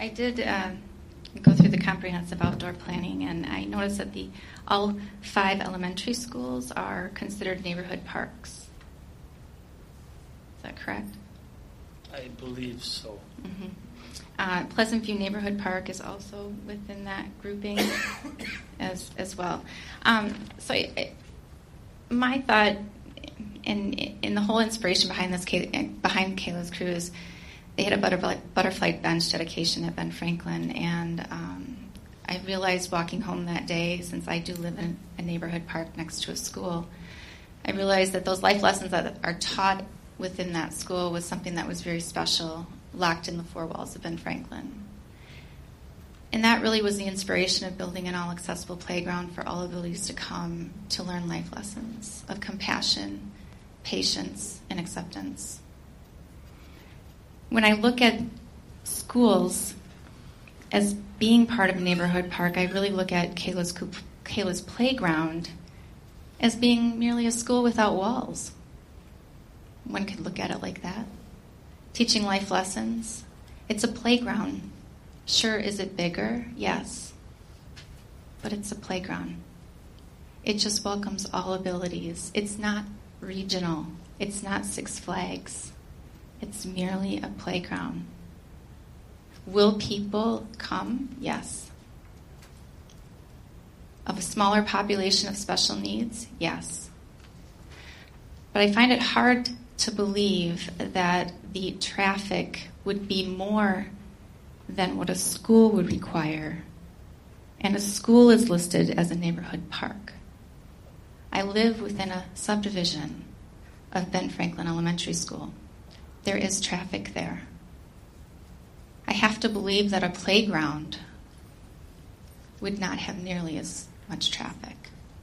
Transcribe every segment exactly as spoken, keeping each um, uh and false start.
I did uh, go through the comprehensive outdoor planning, and I noticed that the all five elementary schools are considered neighborhood parks. Is that correct? I believe so. Mm-hmm. Uh, Pleasant View Neighborhood Park is also within that grouping as as well. Um, so I, my thought, and in, in the whole inspiration behind this behind Kayla's Cruise, they had a butterfly, butterfly bench dedication at Ben Franklin, and um, I realized walking home that day, since I do live in a neighborhood park next to a school, I realized that those life lessons that are taught within that school was something that was very special, locked in the four walls of Ben Franklin. And that really was the inspiration of building an all-accessible playground for all abilities to come to learn life lessons of compassion, patience, and acceptance. When I look at schools as being part of a neighborhood park, I really look at Kayla's, Kayla's Playground as being merely a school without walls. One could look at it like that. Teaching life lessons. It's a playground. Sure, is it bigger? Yes. But it's a playground. It just welcomes all abilities. It's not regional. It's not Six Flags. It's merely a playground. Will people come? Yes. Of a smaller population of special needs? Yes. But I find it hard to believe that the traffic would be more than what a school would require. And a school is listed as a neighborhood park. I live within a subdivision of Ben Franklin Elementary School. There is traffic there. I have to believe that a playground would not have nearly as much traffic.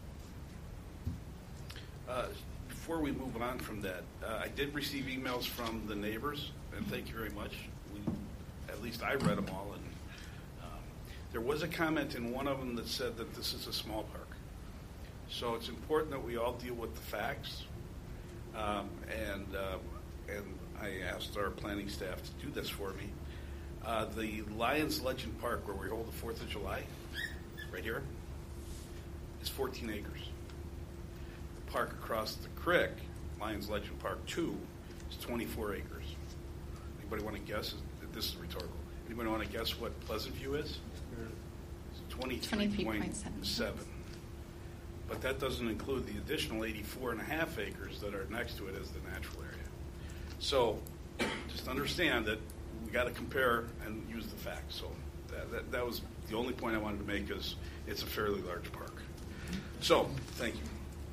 Uh, before we move on from that, uh, I did receive emails from the neighbors, and thank you very much. We, at least I read them all, and um, there was a comment in one of them that said that this is a small park. So it's important that we all deal with the facts, um, and uh, and I asked our planning staff to do this for me. Uh, the Lions Legend Park, where we hold the fourth of July, right here, is fourteen acres. The park across the creek, Lions Legend Park two, is twenty-four acres. Anybody want to guess? This is rhetorical. Anybody want to guess what Pleasant View is? It's twenty-three point seven. But that doesn't include the additional eighty-four and a half acres that are next to it as the natural area. So just understand that we got to compare and use the facts. So that, that, that was the only point I wanted to make, is it's a fairly large park. So thank you.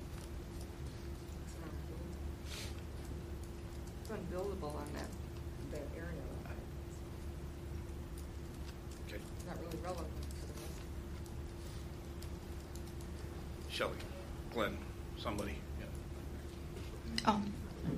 It's unbuildable on that, that area. Okay. It's not really relevant to the rest. Shelley, Glenn, somebody. Yeah. Oh.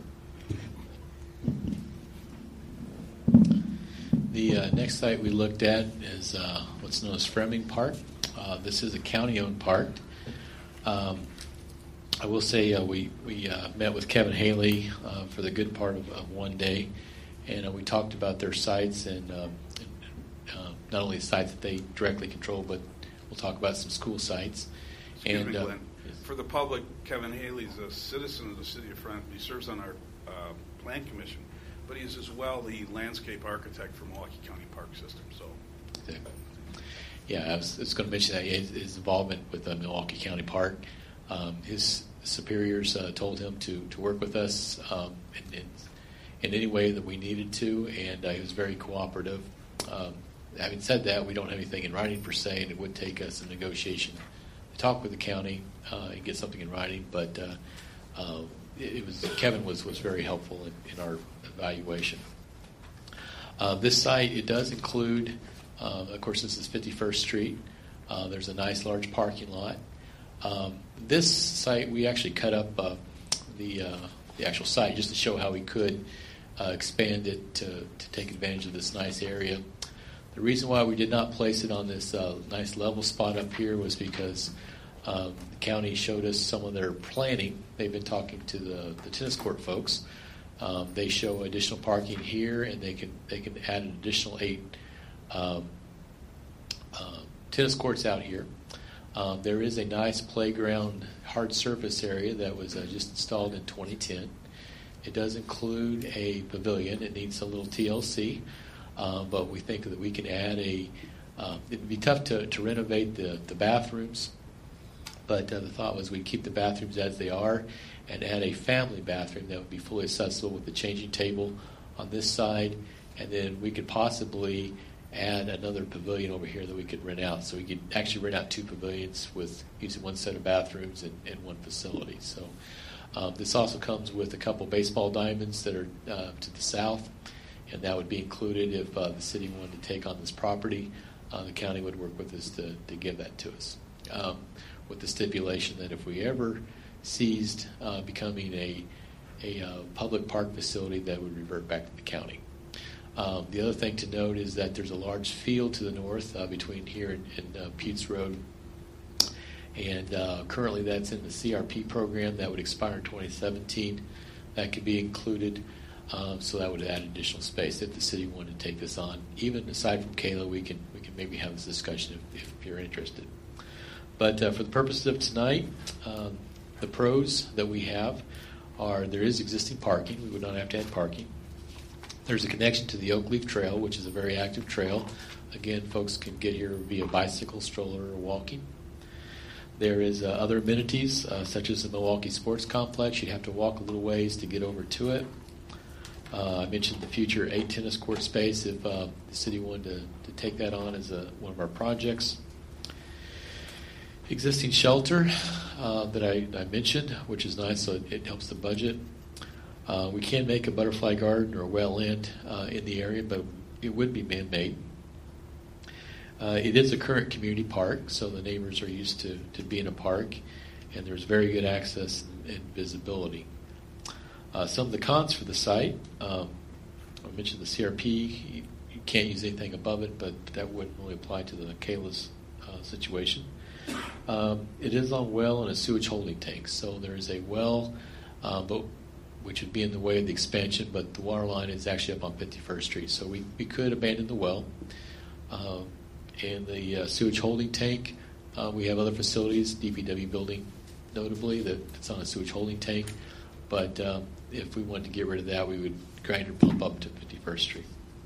The uh, next site we looked at is uh, what's known as Fleming Park. Uh, this is a county-owned park. Um, I will say uh, we we uh, met with Kevin Haley uh, for the good part of, of one day, and uh, we talked about their sites and, um, and uh, not only the sites that they directly control, but we'll talk about some school sites. Excuse and, me, Glenn. Uh, For the public, Kevin Haley is a citizen of the city of Friend. He serves on our uh, plan commission, but he is as well the landscape architect for Milwaukee County Park System. So, yeah, I was, I was going to mention that his, his involvement with the Milwaukee County Park. Um, his superiors uh, told him to, to work with us um, in, in, in any way that we needed to, and uh, he was very cooperative. Um, having said that, we don't have anything in writing per se, and it would take us some negotiation to talk with the county uh, and get something in writing. But uh, uh, it, it was Kevin was, was very helpful in, in our evaluation. Uh, this site, it does include, uh, of course, this is fifty-first Street. Uh, there's a nice large parking lot. Um, this site, we actually cut up uh, the uh, the actual site just to show how we could uh, expand it to, to take advantage of this nice area. The reason why we did not place it on this uh, nice level spot up here was because um, the county showed us some of their planning. They've been talking to the, the tennis court folks. Um, they show additional parking here, and they can they can add an additional eight um, uh, tennis courts out here. Um, there is a nice playground hard surface area that was uh, just installed in twenty ten. It does include a pavilion. It needs a little T L C, uh, but we think that we can add a. Uh, it would be tough to, to renovate the, the bathrooms, but uh, the thought was we'd keep the bathrooms as they are and add a family bathroom that would be fully accessible with the changing table on this side, and then we could possibly add another pavilion over here that we could rent out. So we could actually rent out two pavilions with using one set of bathrooms and, and one facility. So um, this also comes with a couple baseball diamonds that are uh, to the south, and that would be included if uh, the city wanted to take on this property. Uh, the county would work with us to, to give that to us, um, with the stipulation that if we ever ceased uh, becoming a, a uh, public park facility, that would revert back to the county. Um, the other thing to note is that there's a large field to the north uh, between here and, and uh, Putes Road, and uh, currently that's in the C R P program that would expire in twenty seventeen. That could be included, um, so that would add additional space if the city wanted to take this on. Even aside from Kayla, we can we can maybe have this discussion if, if you're interested. But uh, for the purposes of tonight, um, the pros that we have are there is existing parking. We would not have to add parking. There's a connection to the Oak Leaf Trail, which is a very active trail. Again, folks can get here via bicycle, stroller, or walking. There is uh, other amenities, uh, such as the Milwaukee Sports Complex. You'd have to walk a little ways to get over to it. Uh, I mentioned the future eight tennis court space if uh, the city wanted to, to take that on as a, one of our projects. Existing shelter uh, that I, I mentioned, which is nice, so it, it helps the budget. Uh, we can make a butterfly garden or a wetland uh, in the area, but it would be man-made. Uh, it is a current community park, so the neighbors are used to, to being a park, and there's very good access and, and visibility. Uh, some of the cons for the site, um, I mentioned the C R P. You, you can't use anything above it, but that wouldn't really apply to the Kayla's uh, situation. Um, it is on well and a sewage holding tank, so there is a well, uh, but which would be in the way of the expansion, but the water line is actually up on fifty-first Street, so we, we could abandon the well. Uh, and the uh, sewage holding tank, uh, we have other facilities, D P W building notably, that it's on a sewage holding tank, but um, if we wanted to get rid of that, we would grinder pump up to fifty-first Street.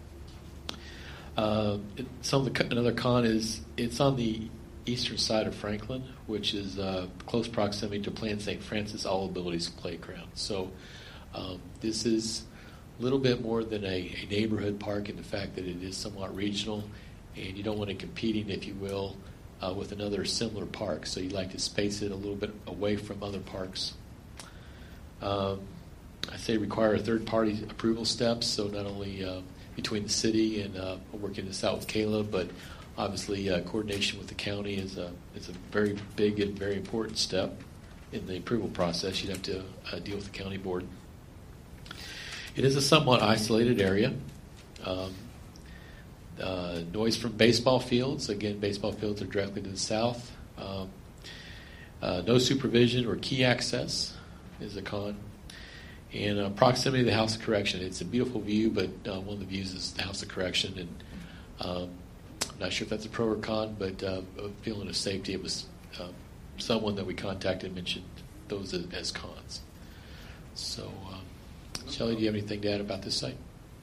Uh, it, some of the, another con is it's on the eastern side of Franklin, which is uh, close proximity to Planned Saint Francis All Abilities Playground. So um, this is a little bit more than a, a neighborhood park in the fact that it is somewhat regional, and you don't want it competing, if you will, uh, with another similar park. So you like to space it a little bit away from other parks. Um, I say require a third-party approval steps, so not only uh, between the city and uh, working this out with Kayla, but obviously uh, coordination with the county is a is a very big and very important step in the approval process. You'd have to uh, deal with the county board. It is a somewhat isolated area. Um, uh, noise from baseball fields. Again, baseball fields are directly to the south. Um, uh, no supervision or key access is a con. And uh, proximity to the House of Correction. It's a beautiful view, but uh, one of the views is the House of Correction. And um, I'm not sure if that's a pro or con, but uh, feeling of safety, it was uh, someone that we contacted mentioned those as, as cons. So, um, Shelley, do you have anything to add about this site?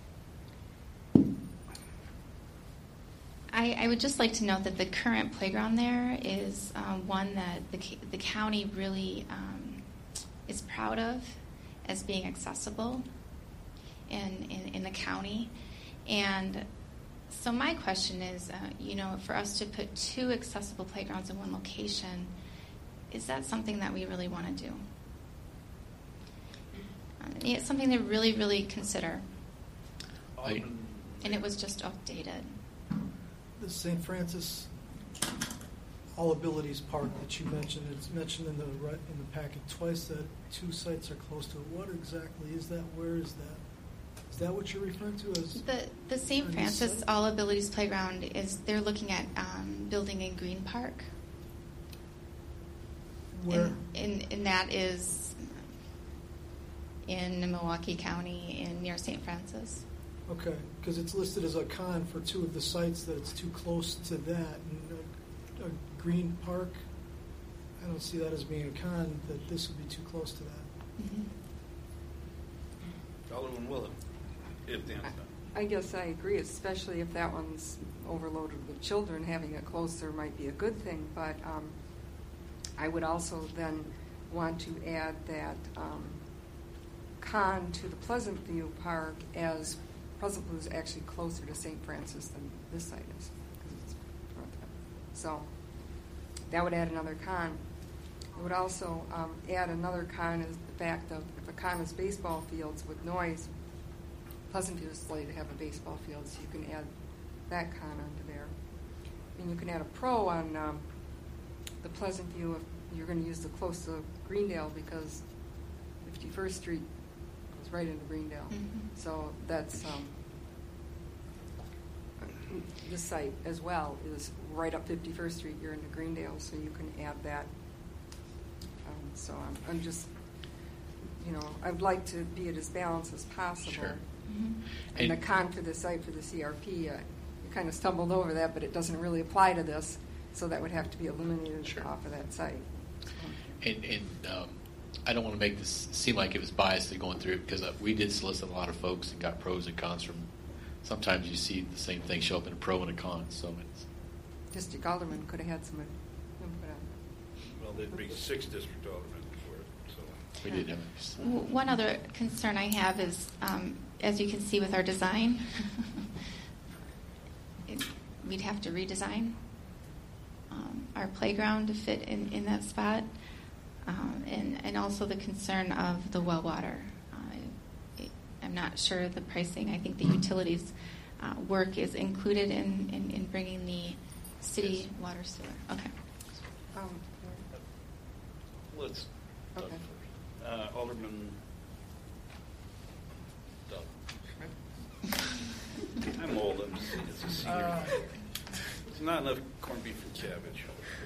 I, I would just like to note that the current playground there is um, one that the, the county really um, is proud of as being accessible in, in, in the county. And so my question is, uh, you know, for us to put two accessible playgrounds in one location, is that something that we really want to do? Um, it's something to really, really consider. I, And it was just updated. The Saint Francis All Abilities Park that you mentioned, it's mentioned in the in the packet twice that two sites are close to it. What exactly is that? Where is that? Is that what you're referring to as? The the Saint Francis All Abilities Playground is they're looking at um, building a green park. Where? And, and, and that is in Milwaukee County in near Saint Francis. Okay, because it's listed as a con for two of the sites that it's too close to that. And a, a green park, I don't see that as being a con, that this would be too close to that. Mhm. Alderman Willem, if Dan's done. I guess I agree, especially if that one's overloaded with children. Having it closer might be a good thing, but um, I would also then want to add that um, con to the Pleasant View Park, as Pleasant View is actually closer to Saint Francis than this site is, because it's north of it. So that would add another con. It would also um, add another con is the fact of if a con is baseball fields with noise, Pleasant View is slated to have a baseball field, so you can add that con onto there. And you can add a pro on um, the Pleasant View if you're going to use the close to Greendale, because fifty-first Street goes right into Greendale. Mhm. So that's um, this site as well is right up fifty-first Street. You're into Greendale, so you can add that. Um, so I'm, I'm just, you know, I'd like to be it as balanced as possible. Sure. Mhm. And the And- con for the site for the C R P, uh, you kind of stumbled over that, but it doesn't really apply to this, so that would have to be eliminated Sure. off of that site. And, and um, I don't want to make this seem like it was biased in going through it, because uh, we did solicit a lot of folks and got pros and cons from. Sometimes you see the same thing show up in a pro and a con. So it's District Alderman could have had some input on it. Well, there'd be six district aldermen for it, so. we did have. W- One other concern I have is, um, as you can see with our design, it, we'd have to redesign um, our playground to fit in, in that spot, um, and, and also the concern of the well water. Uh, it, I'm not sure the pricing. I think the utilities uh, work is included in, in, in bringing the city Yes. water sewer. Okay. Um, Let's, Doug Okay. first. Uh, Alderman Doug. I'm old, I'm just, it's a senior. Uh, It's not enough corned beef and cabbage.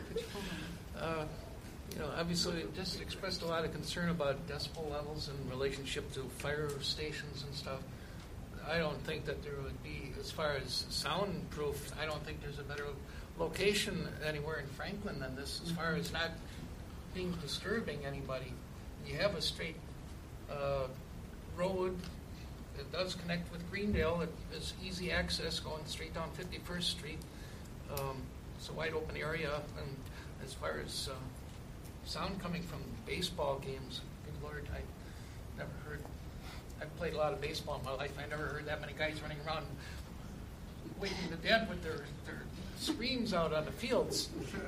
Uh, You know, obviously, it just expressed a lot of concern about decibel levels in relationship to fire stations and stuff. I don't think that there would be, as far as soundproof, I don't think there's a better location anywhere in Franklin than this, as far as not being disturbing anybody. You have a straight uh, road. It does connect with Greendale. It is easy access going straight down fifty-first Street. Um, it's a wide open area, and as far as uh, sound coming from baseball games, good Lord, I never heard. I've played a lot of baseball in my life. I never heard that many guys running around waiting to death with their, their screams out on the fields.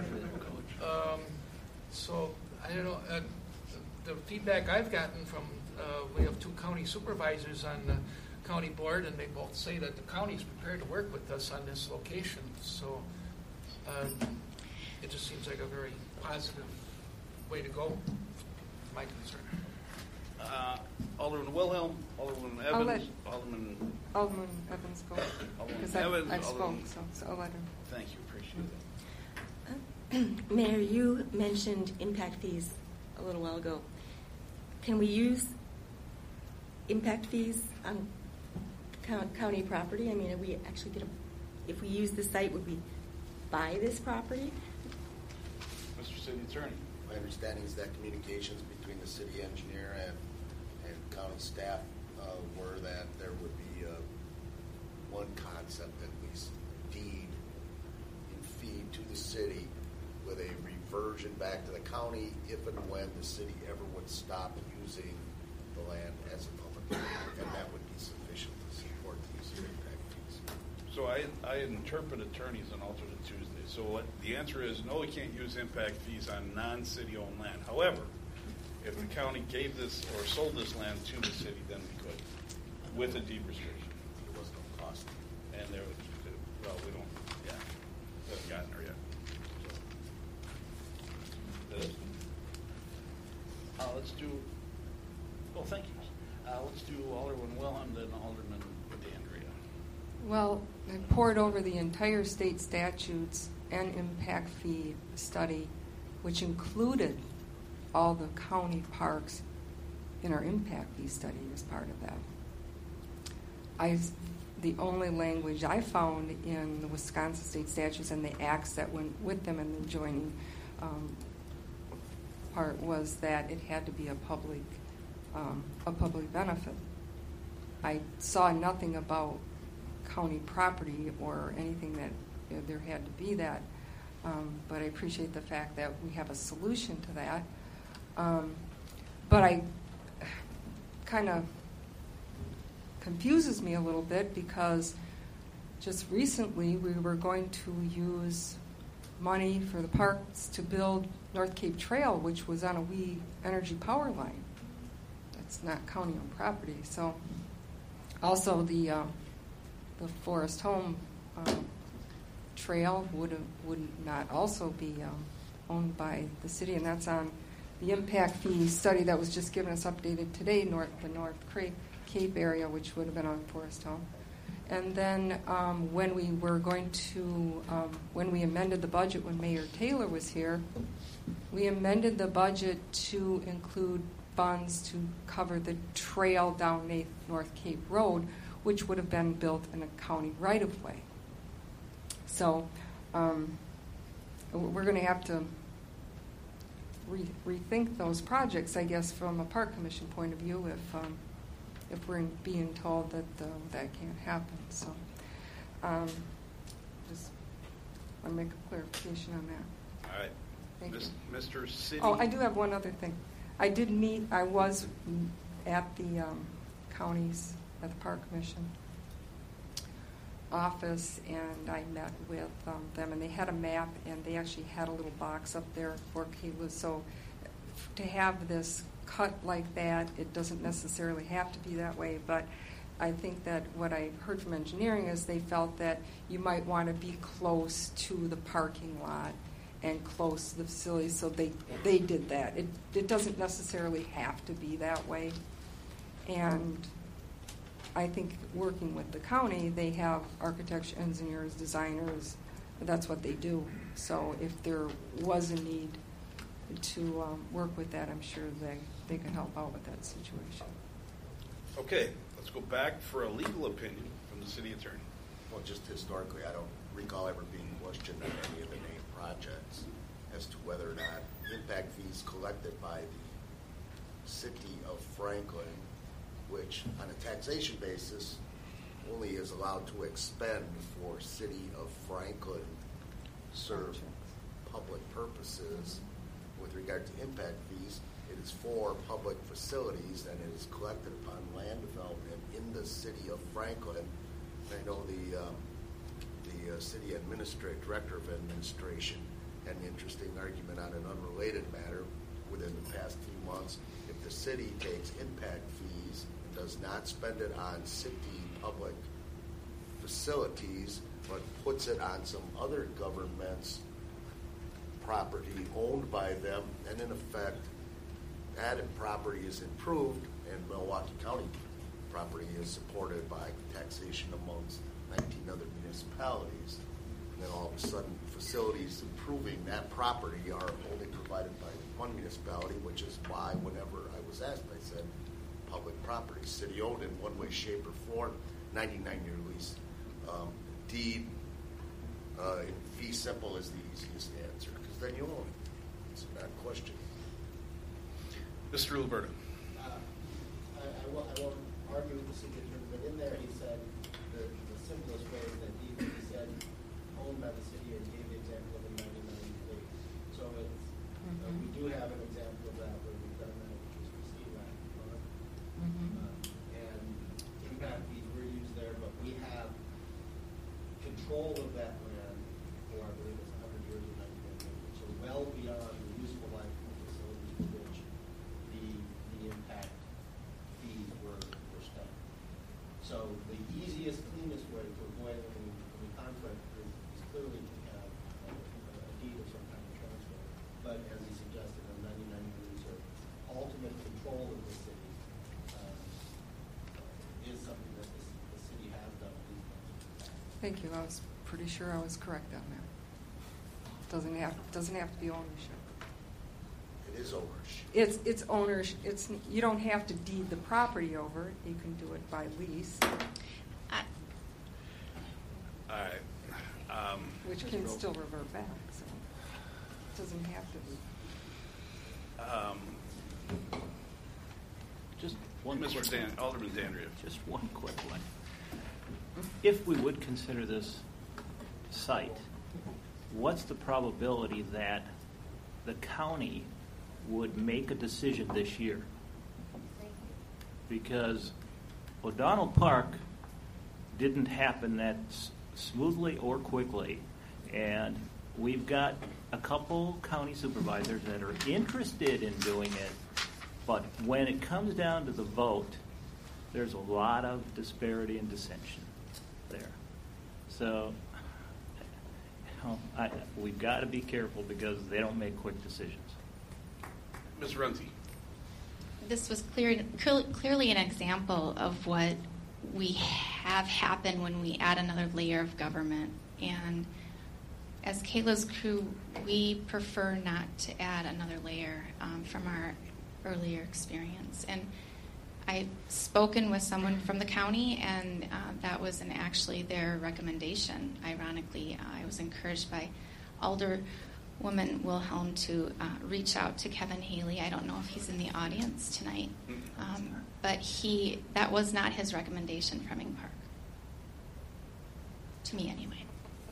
Um, so I don't know. Uh, the, the feedback I've gotten from uh, we have two county supervisors on the county board, and they both say that the county is prepared to work with us on this location. So uh, it just seems like a very positive way to go. My concern. Uh, Alderman Wilhelm, Alderman I'll let- Evans, Alderman, Alderman Evans go, Alderman because I've, Evans, I've spoken, Alderman- so, so I'll let him. thank you, appreciate that. Mayor, you mentioned impact fees a little while ago. Can we use impact fees on coun- county property? I mean, are we actually get a, if we use the site, would we buy this property? Mister City Attorney. My understanding is that communications between the city engineer and, and county staff uh, were that there would be uh, one concept, at least, deed in fee to the city with a reversion back to the county if and when the city ever would stop using the land as a public land, and that would be sufficient to support the use of impact fees. So I, I interpret attorneys on alternate Tuesdays. So what, the answer is no, we can't use impact fees on non-city owned land. However, if the county gave this or sold this land to the city, then we could, with a deed restriction. There was no cost. And there was, well, we don't, yeah, we haven't gotten there yet. So, that is- Uh, let's do, well, thank you. Uh, let's do Alderman Wilhelm, then Alderman DeAndrea. Well, I poured over the entire state statutes and impact fee study, which included all the county parks in our impact fee study as part of that. I the only language I found in the Wisconsin state statutes and the acts that went with them in the joining um, part was that it had to be a public um, a public benefit. I saw nothing about county property or anything that you know, there had to be that, um, but I appreciate the fact that we have a solution to that. Um, but I kind of confuses me a little bit because just recently we were going to use money for the parks to build North Cape Trail, which was on a wee energy power line. That's not county-owned property. So also the uh, the Forest Home uh, Trail would would not also be um, owned by the city, and that's on the impact fee study that was just given us updated today. North the North Cape area, which would have been on Forest Home. And then um, when we were going to, um, when we amended the budget when Mayor Taylor was here, we amended the budget to include funds to cover the trail down North Cape Road, which would have been built in a county right-of-way. So um, we're going to have to re- rethink those projects, I guess, from a Park Commission point of view if um, if we're being told that uh, that can't happen. So um, just want to make a clarification on that. All right. Thank Miz- you. Mister City. Oh, I do have one other thing. I did meet, I was at the um, counties, at the Park Commission office, and I met with um, them, and they had a map, and they actually had a little box up there for Kayla. So to have this cut like that, it doesn't necessarily have to be that way, but I think that what I heard from engineering is they felt that you might want to be close to the parking lot and close to the facility, so they they did that. It it doesn't necessarily have to be that way, and I think working with the county, they have architects, engineers, designers. That's what they do. So if there was a need to um, work with that, I'm sure they, they can help out with that situation. Okay, let's go back for a legal opinion from the city attorney. Well, just historically, I don't recall ever being questioned on any of the named projects as to whether or not impact fees collected by the city of Franklin, which on a taxation basis only is allowed to expend for city of Franklin served public purposes. With regard to impact fees, it is for public facilities and it is collected upon land development in the city of Franklin. I know the um, the uh, city administrator, director of administration had an interesting argument on an unrelated matter within the past few months. If the city takes impact fees and does not spend it on city public facilities, but puts it on some other government's property owned by them, and in effect, added property is improved, and Milwaukee County property is supported by taxation amongst nineteen other municipalities. And then all of a sudden, facilities improving that property are only provided by one municipality, which is why whenever I was asked, I said, public property, city-owned in one way, shape, or form, ninety-nine year lease. Um, deed, uh, in fee simple is the easiest answer, because then you own it. It's not a question. Mister Alberta. Uh, I, I, won't, I won't argue with the city attorney, but in there he said the, the simplest way is that he, he said owned by the city and gave the example of the ninety-nine days. So it's, mm-hmm. uh, we do have an example of that where we've done that, which is Christine Land. Mm-hmm. Uh, and impact fees were used there, but we have control of that land for, I believe it's one hundred years or ninety-nine years. So well beyond the useful life of the facilities for which the, the impact fees were, were spent. So the easiest, cleanest way to avoid any, any conflict is, is clearly to have a, a deed of some kind of transfer. But as he suggested, a ninety-nine years or ultimate control of the city um, is something that the, the city has done. Thank you. I was pretty sure I was correct on that. Doesn't have doesn't have to be ownership. It is ownership. It's it's ownership. It's you don't have to deed the property over. You can do it by lease. I, which can still revert back, so it doesn't have to be. Um, Just one Mister quick Dan, one. Alderman Dandria. Just one quick one. If we would consider this site, what's the probability that the county would make a decision this year? Because O'Donnell Park didn't happen that s- smoothly or quickly, and we've got a couple county supervisors that are interested in doing it, but when it comes down to the vote, there's a lot of disparity and dissension there. So you know, I, we've got to be careful because they don't make quick decisions. Miz Runte. This was clear, clear, clearly an example of what we have happen when we add another layer of government. And as Kayla's crew, we prefer not to add another layer um, from our earlier experience. And I've spoken with someone from the county, and uh, that was an, actually their recommendation. Ironically, uh, I was encouraged by Alderwoman Wilhelm to uh, reach out to Kevin Haley. I don't know if he's in the audience tonight, um, but he that was not his recommendation, Fremming Park. To me, anyway.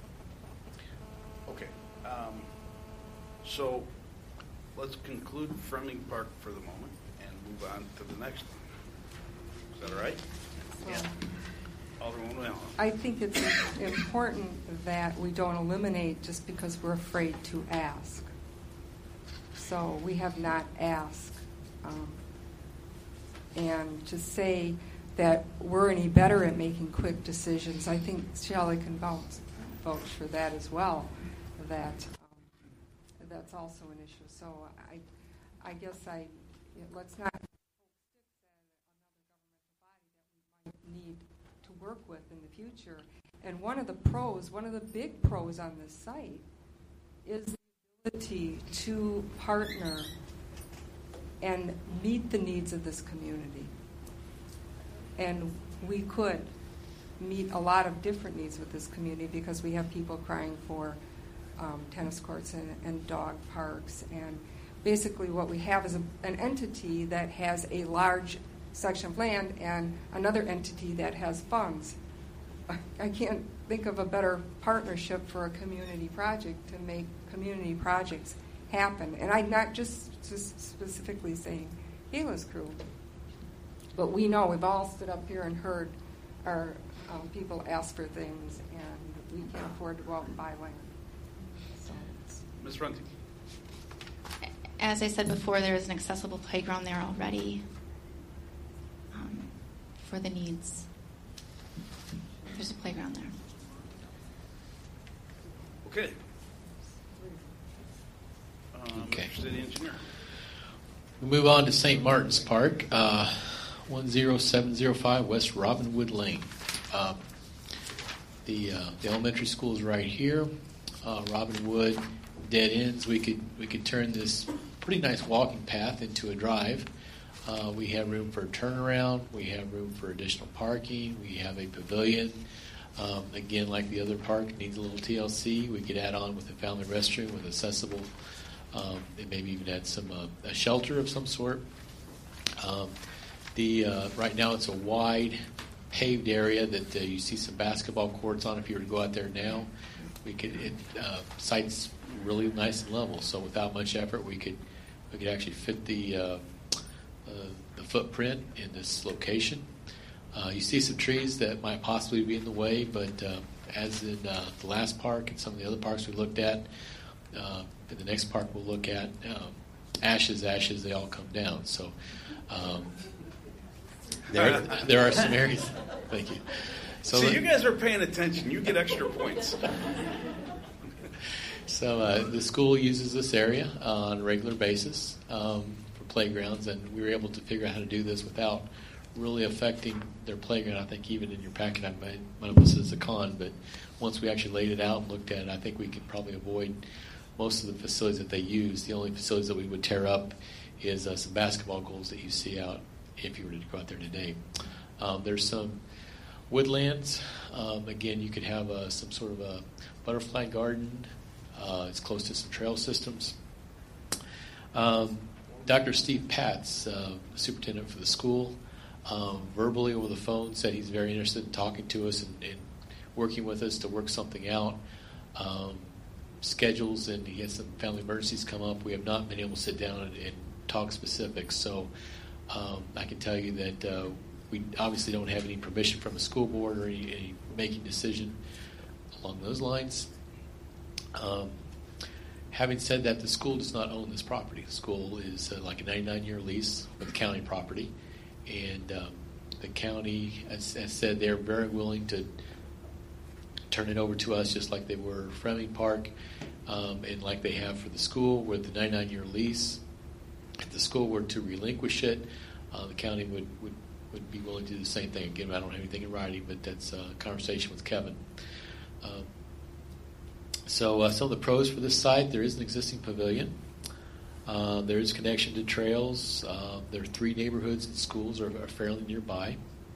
Okay. Um, so let's conclude Fremming Park for the moment and move on to the next one. Is that all right? Yeah. Alderwoman Wilhelm. I think it's important that we don't eliminate just because we're afraid to ask. So we have not asked. Um, and to say that we're any better at making quick decisions, I think Shelley can vouch, vouch for that as well, that um, that's also an issue. So I, I guess I, let's not need to work with in the future. And one of the pros, one of the big pros on this site is the ability to partner and meet the needs of this community. And we could meet a lot of different needs with this community because we have people crying for um, tennis courts and, and dog parks. And basically what we have is a, an entity that has a large section of land and another entity that has funds. I can't think of a better partnership for a community project to make community projects happen. And I'm not just, just specifically saying Kayla's crew, but we know we've all stood up here and heard our um, people ask for things, and we can't afford to go out and buy land. So Miz Runte. As I said before, there is an accessible playground there already um, for the needs. There's a playground there. Okay. Um, Okay. City Engineer. We move on to Saint Martin's Park, uh, one zero seven zero five West Robinwood Lane. Um, the uh, the elementary school is right here. Uh, Robinwood dead ends. We could we could turn this pretty nice walking path into a drive. Uh, we have room for a turnaround. We have room for additional parking. We have a pavilion. Um, again, like the other park, needs a little T L C. We could add on with a family restroom with accessible, um, and maybe even add some uh, a shelter of some sort. Um, the uh, right now it's a wide paved area that uh, you see some basketball courts on. If you were to go out there now, we could it uh, site's really nice and level. So without much effort, we could we could actually fit the uh, uh, the footprint in this location. Uh, you see some trees that might possibly be in the way, but uh, as in uh, the last park and some of the other parks we looked at, uh, in the next park we'll look at, um, ashes, ashes, they all come down. So um, there, there are some areas. Thank you. So See, let- you guys are paying attention. You get extra points. So uh, the school uses this area uh, on a regular basis um, for playgrounds, and we were able to figure out how to do this without really affecting their playground. I think even in your packet, I might, might have listed as a con, but once we actually laid it out and looked at it, I think we could probably avoid most of the facilities that they use. The only facilities that we would tear up is uh, some basketball goals that you see out if you were to go out there today. Um, there's some Woodlands, um, again, you could have uh, some sort of a butterfly garden. Uh, it's close to some trail systems. Um, Doctor Steve Patz, uh, superintendent for the school, um, verbally over the phone said he's very interested in talking to us and, and working with us to work something out. Um, schedules, and he had some family emergencies come up. We have not been able to sit down and, and talk specifics. So um, I can tell you that uh, we obviously don't have any permission from the school board or any, any making decision along those lines. Um, having said that, the school does not own this property. The school is uh, like a ninety-nine year lease with the county property, and um, the county, as, as said, they're very willing to turn it over to us, just like they were Fleming Park, um, and like they have for the school with the ninety-nine year lease. If the school were to relinquish it, uh, the county would, would, would be willing to do the same thing. Again, I don't have anything in writing, but that's a conversation with Kevin. Um, so uh, some of the pros for this site: there is an existing pavilion. Uh, there is connection to trails. Uh, there are three neighborhoods and schools are, are fairly nearby.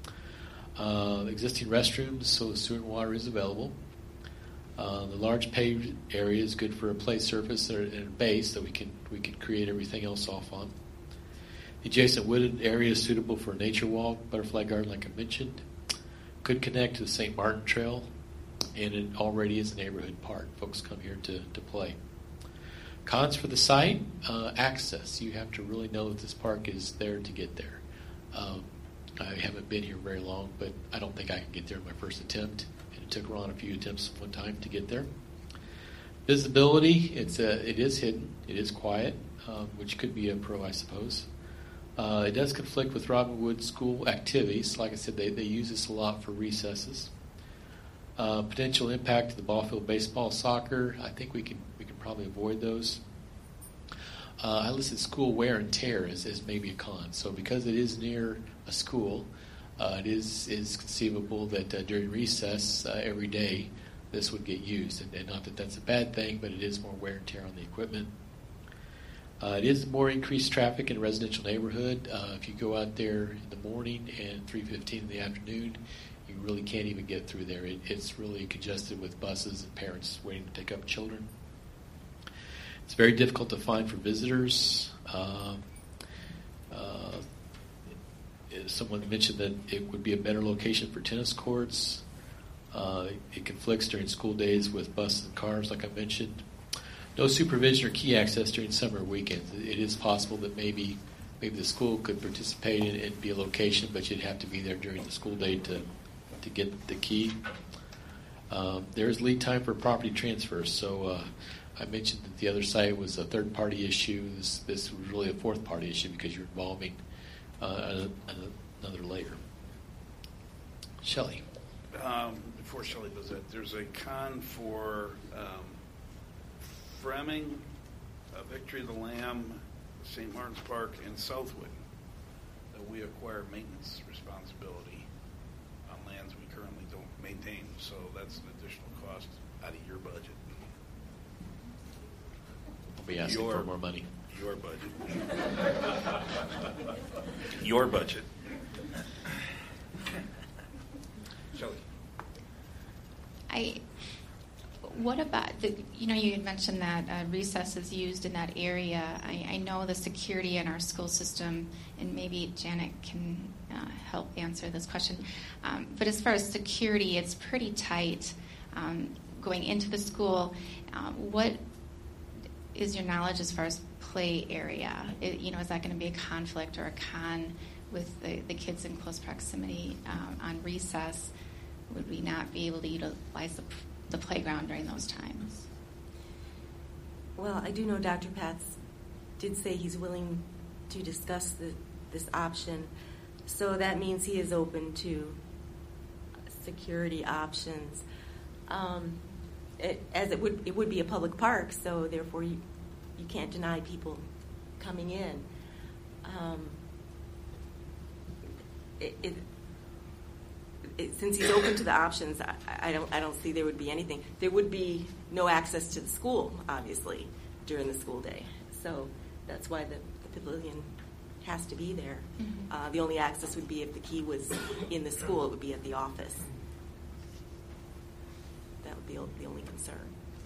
Uh, existing restrooms, so sewer and water is available. Uh, the large paved area is good for a play surface and a base that we can we can create everything else off on. The adjacent wooded area is suitable for a nature walk, butterfly garden, like I mentioned. Could connect to the Saint Martin Trail, and it already is a neighborhood park. Folks come here to, to play. Cons for the site: uh, access. You have to really know that this park is there to get there. Um, I haven't been here very long, but I don't think I can get there in my first attempt. And it took Ron a few attempts one time to get there. Visibility, it's a, it is hidden. It is quiet, um, which could be a pro, I suppose. Uh, it does conflict with Robinwood school activities. Like I said, they, they use this a lot for recesses. Uh, potential impact to the ball field, baseball, soccer. I think we can we can probably avoid those. Uh, I listed school wear and tear as, as maybe a con. So because it is near a school, uh, it is is conceivable that uh, during recess uh, every day this would get used. And, and not that that's a bad thing, but it is more wear and tear on the equipment. Uh, it is more increased traffic in a residential neighborhood. Uh, if you go out there in the morning and three fifteen in the afternoon, you really can't even get through there. It, it's really congested with buses and parents waiting to take up children. It's very difficult to find for visitors. Uh, uh, someone mentioned that it would be a better location for tennis courts. Uh, it conflicts during school days with buses and cars, like I mentioned. No supervision or key access during summer weekends. It is possible that maybe maybe the school could participate in and be a location, but you'd have to be there during the school day to to get the key. Um, there is lead time for property transfers. So uh, I mentioned that the other site was a third-party issue. This, this was really a fourth-party issue because you're involving uh, another layer. Shelley. Um, before Shelley does that, there's a con for um, Fremming, uh, Victory of the Lamb, Saint Martin's Park, and Southwood, that we acquire maintenance responsibility on lands we currently don't maintain. So that's an additional cost out of your budget. I'll be asking your, for more money. Your budget. Your budget. Shelley. I. What about the? You know, you had mentioned that uh, recess is used in that area. I, I know the security in our school system, and maybe Janet can uh, help answer this question. Um, but as far as security, it's pretty tight um, going into the school. Um, what is your knowledge as far as play area? It, you know, is that going to be a conflict or a con with the, the kids in close proximity um, on recess? Would we not be able to utilize the the playground during those times? Well, I do know Doctor Patz did say he's willing to discuss the, this option, so that means he is open to security options. Um, it, as it would, it would be a public park, so therefore you, you can't deny people coming in. Um, it, it, It, since he's open to the options, I, I don't I don't see there would be anything. There would be no access to the school, obviously, during the school day. So that's why the, the pavilion has to be there. Mhm. Uh, the only access would be if the key was in the school, it would be at the office. That would be the only concern.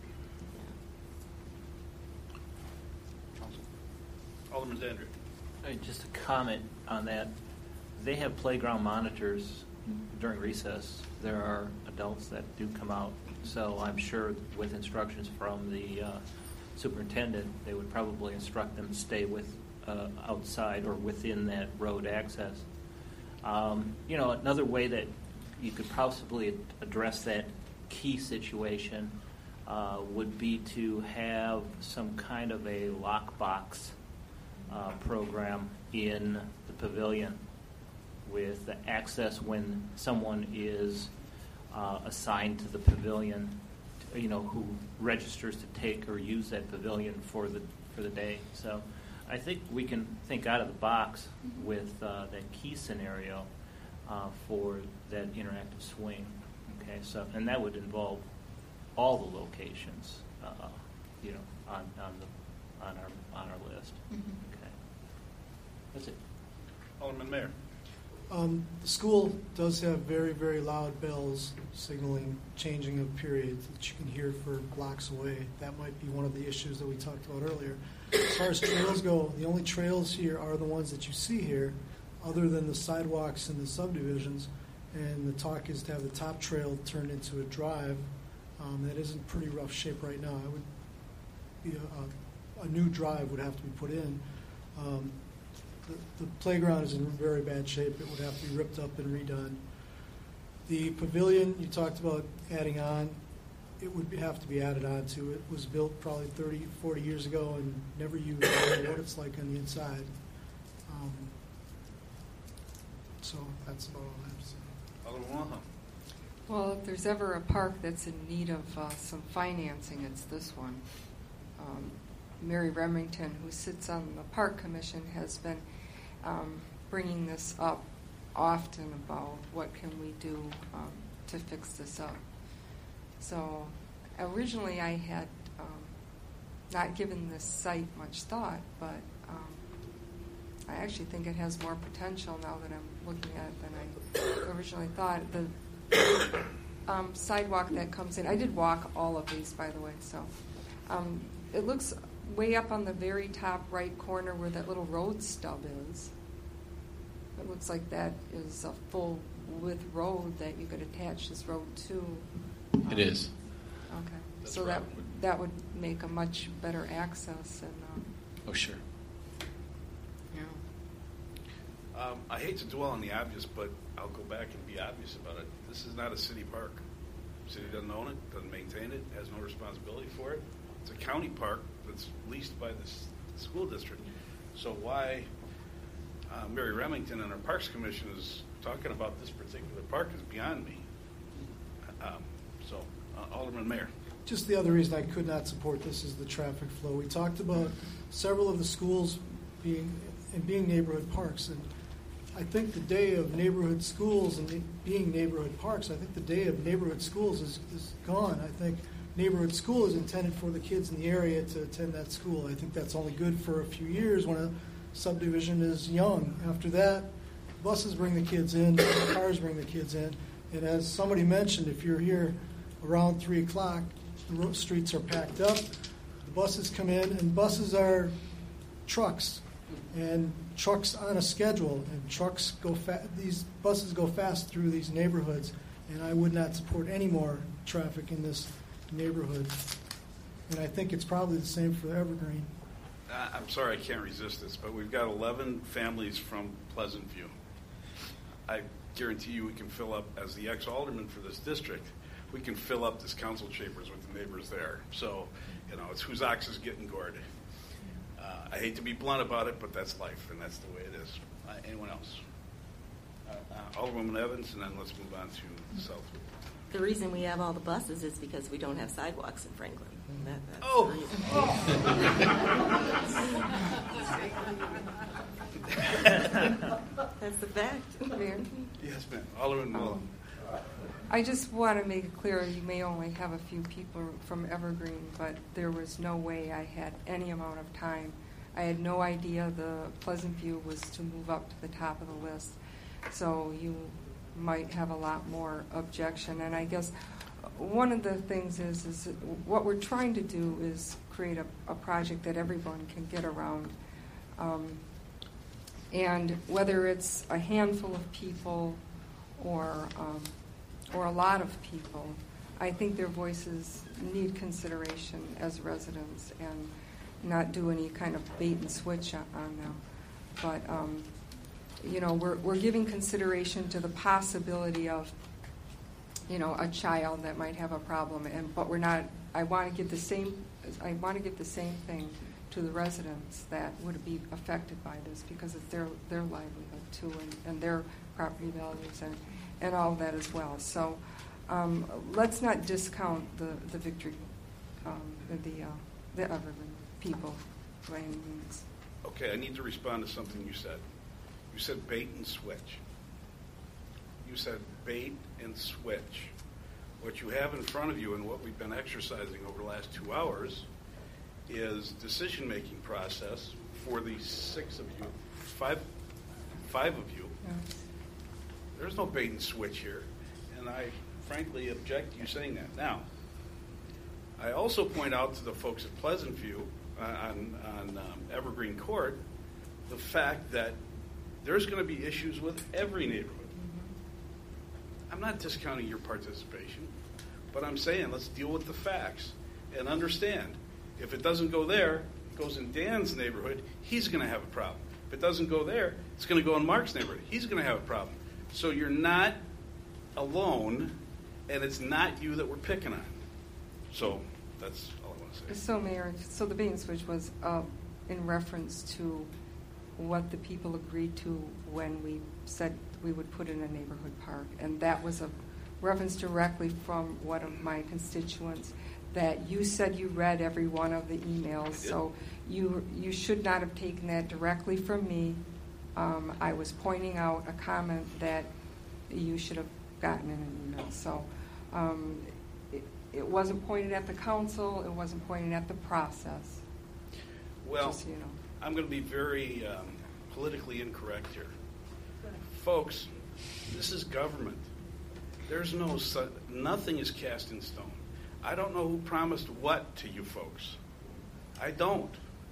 Yeah. Alderman Zandri. Hey, just a comment on that. They have playground monitors during recess. There are adults that do come out. So I'm sure with instructions from the uh, superintendent, they would probably instruct them to stay with uh, outside or within that road access. Um, you know, another way that you could possibly address that key situation uh, would be to have some kind of a lockbox uh, program in the pavilion with the access when someone is uh, assigned to the pavilion, you know, who registers to take or use that pavilion for the for the day. So I think we can think out of the box with uh, that key scenario uh, for that interactive swing. Okay, so and that would involve all the locations, uh, you know, on on the on our on our list. Mhm. Okay, that's it. Alderman Mayor. Um, the school does have very, very loud bells signaling changing of periods that you can hear for blocks away. That might be one of the issues that we talked about earlier. As far as trails go, the only trails here are the ones that you see here, other than the sidewalks and the subdivisions. And the talk is to have the top trail turned into a drive um, that is in pretty rough shape right now. It would be a, a, a new drive would have to be put in. Um, The, the playground is in very bad shape. It would have to be ripped up and redone. The pavilion you talked about adding on, it would be, have to be added on to. It was built probably thirty, forty years ago and never used. I don't know what it's like on the inside. Um, so that's about all I have to say. Alderman Waha. Well, if there's ever a park that's in need of uh, some financing, it's this one. Um, Mary Remington, who sits on the Park Commission, has been um, bringing this up often about what can we do um, to fix this up. So originally I had um, not given this site much thought, but um, I actually think it has more potential now that I'm looking at it than I originally thought. The um, sidewalk that comes in, I did walk all of these, by the way, so um, it looks way up on the very top right corner where that little road stub is. It looks like that is a full width road that you could attach this road to. It is. Okay. That's So right. that that would make a much better access and um, Oh, sure. yeah. Um, I hate to dwell on the obvious, but I'll go back and be obvious about it. This is not a city park. The city doesn't own it, doesn't maintain it, has no responsibility for it. It's a county park that's leased by the s- school district. So why uh, Mary Remington and our Parks Commission is talking about this particular park is beyond me. Um, so, uh, Alderman Mayor. Just the other reason I could not support this is the traffic flow. We talked about several of the schools being and being neighborhood parks, and I think the day of neighborhood schools and being neighborhood parks, I think the day of neighborhood schools is, is gone. I think neighborhood school is intended for the kids in the area to attend that school. I think that's only good for a few years when a subdivision is young. After that, buses bring the kids in, cars bring the kids in, and as somebody mentioned, if you're here around three o'clock, the road streets are packed up, the buses come in, and buses are trucks, and trucks on a schedule, and trucks go fa- these buses go fast through these neighborhoods, and I would not support any more traffic in this neighborhood. And I think it's probably the same for Evergreen. Uh, I'm sorry I can't resist this, but we've got eleven families from Pleasant View. I guarantee you we can fill up, as the ex-alderman for this district, we can fill up this council chambers with the neighbors there. So, you know, it's whose ox is getting gored. Uh, I hate to be blunt about it, but that's life, and that's the way it is. Uh, anyone else? Uh, uh, Alderwoman Evans, and then let's move on to Southwood. The reason we have all the buses is because we don't have sidewalks in Franklin. That, that's Oh. the reason. That's the fact. Mayor? Yes, ma'am. Alderman Mullen. I just want to make it clear, you may only have a few people from Evergreen, but there was no way I had any amount of time I had no idea the Pleasant View was to move up to the top of the list. So you might have a lot more objection. And I guess one of the things is, is that what we're trying to do is create a, a project that everyone can get around. Um, and whether it's a handful of people or um, or a lot of people, I think their voices need consideration as residents and not do any kind of bait and switch on, on them. But, um, you know, we're, we're giving consideration to the possibility of, you know, a child that might have a problem, and but we're not, I want to give the same, I want to give the same thing to the residents that would be affected by this, because it's their, their livelihood too, and, and their property values and, and all of that as well. So um, let's not discount the, the victory, um, the, uh, the Evergreen people by any means. Okay, I need to respond to something you said. You said bait and switch. You said bait and switch. What you have in front of you and what we've been exercising over the last two hours is decision-making process for the six of you, five, five of you. Yes. There's no bait and switch here, and I frankly object to you saying that. Now, I also point out to the folks at Pleasant View uh, on, on um, Evergreen Court the fact that there's going to be issues with every neighborhood. Mm-hmm. I'm not discounting your participation, but I'm saying let's deal with the facts and understand if it doesn't go there, it goes in Dan's neighborhood, he's going to have a problem. If it doesn't go there, it's going to go in Mark's neighborhood. He's going to have a problem. So you're not alone, and it's not you that we're picking on. So that's all I want to say. So, Mayor, so the bait and switch was uh, in reference to what the people agreed to when we said we would put in a neighborhood park. And that was a reference directly from one of my constituents that you said you read every one of the emails. So you you should not have taken that directly from me. Um, I was pointing out a comment that you should have gotten in an email. So um, it, it wasn't pointed at the council. It wasn't pointed at the process. Well, Just, you know. I'm going to be very um, politically incorrect here. Folks, this is government. There's no, su- nothing is cast in stone. I don't know who promised what to you folks. I don't.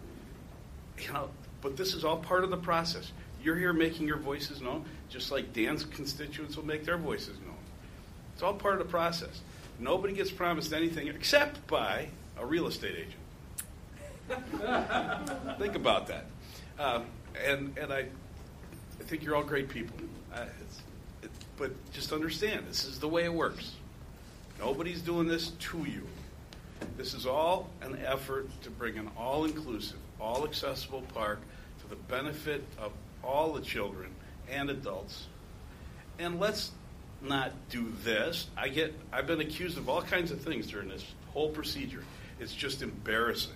You know, but this is all part of the process. You're here making your voices known, just like Dan's constituents will make their voices known. It's all part of the process. Nobody gets promised anything except by a real estate agent. Think about that. Um, and and I, I think you're all great people. Uh, it's, it, but just understand, this is the way it works. Nobody's doing this to you. This is all an effort to bring an all-inclusive, all-accessible park to the benefit of all the children and adults. And let's not do this. I get, I've been accused of all kinds of things during this whole procedure. It's just embarrassing.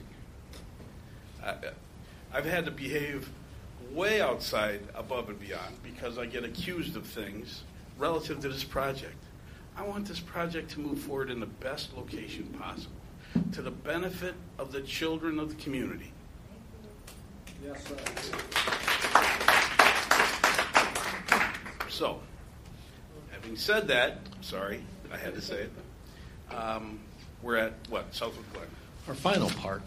I, I've had to behave way outside, above and beyond, because I get accused of things relative to this project. I want this project to move forward in the best location possible, to the benefit of the children of the community. Yes, sir. So, having said that, sorry, I had to say it, um, we're at, what, Southwood Glen? Our final park.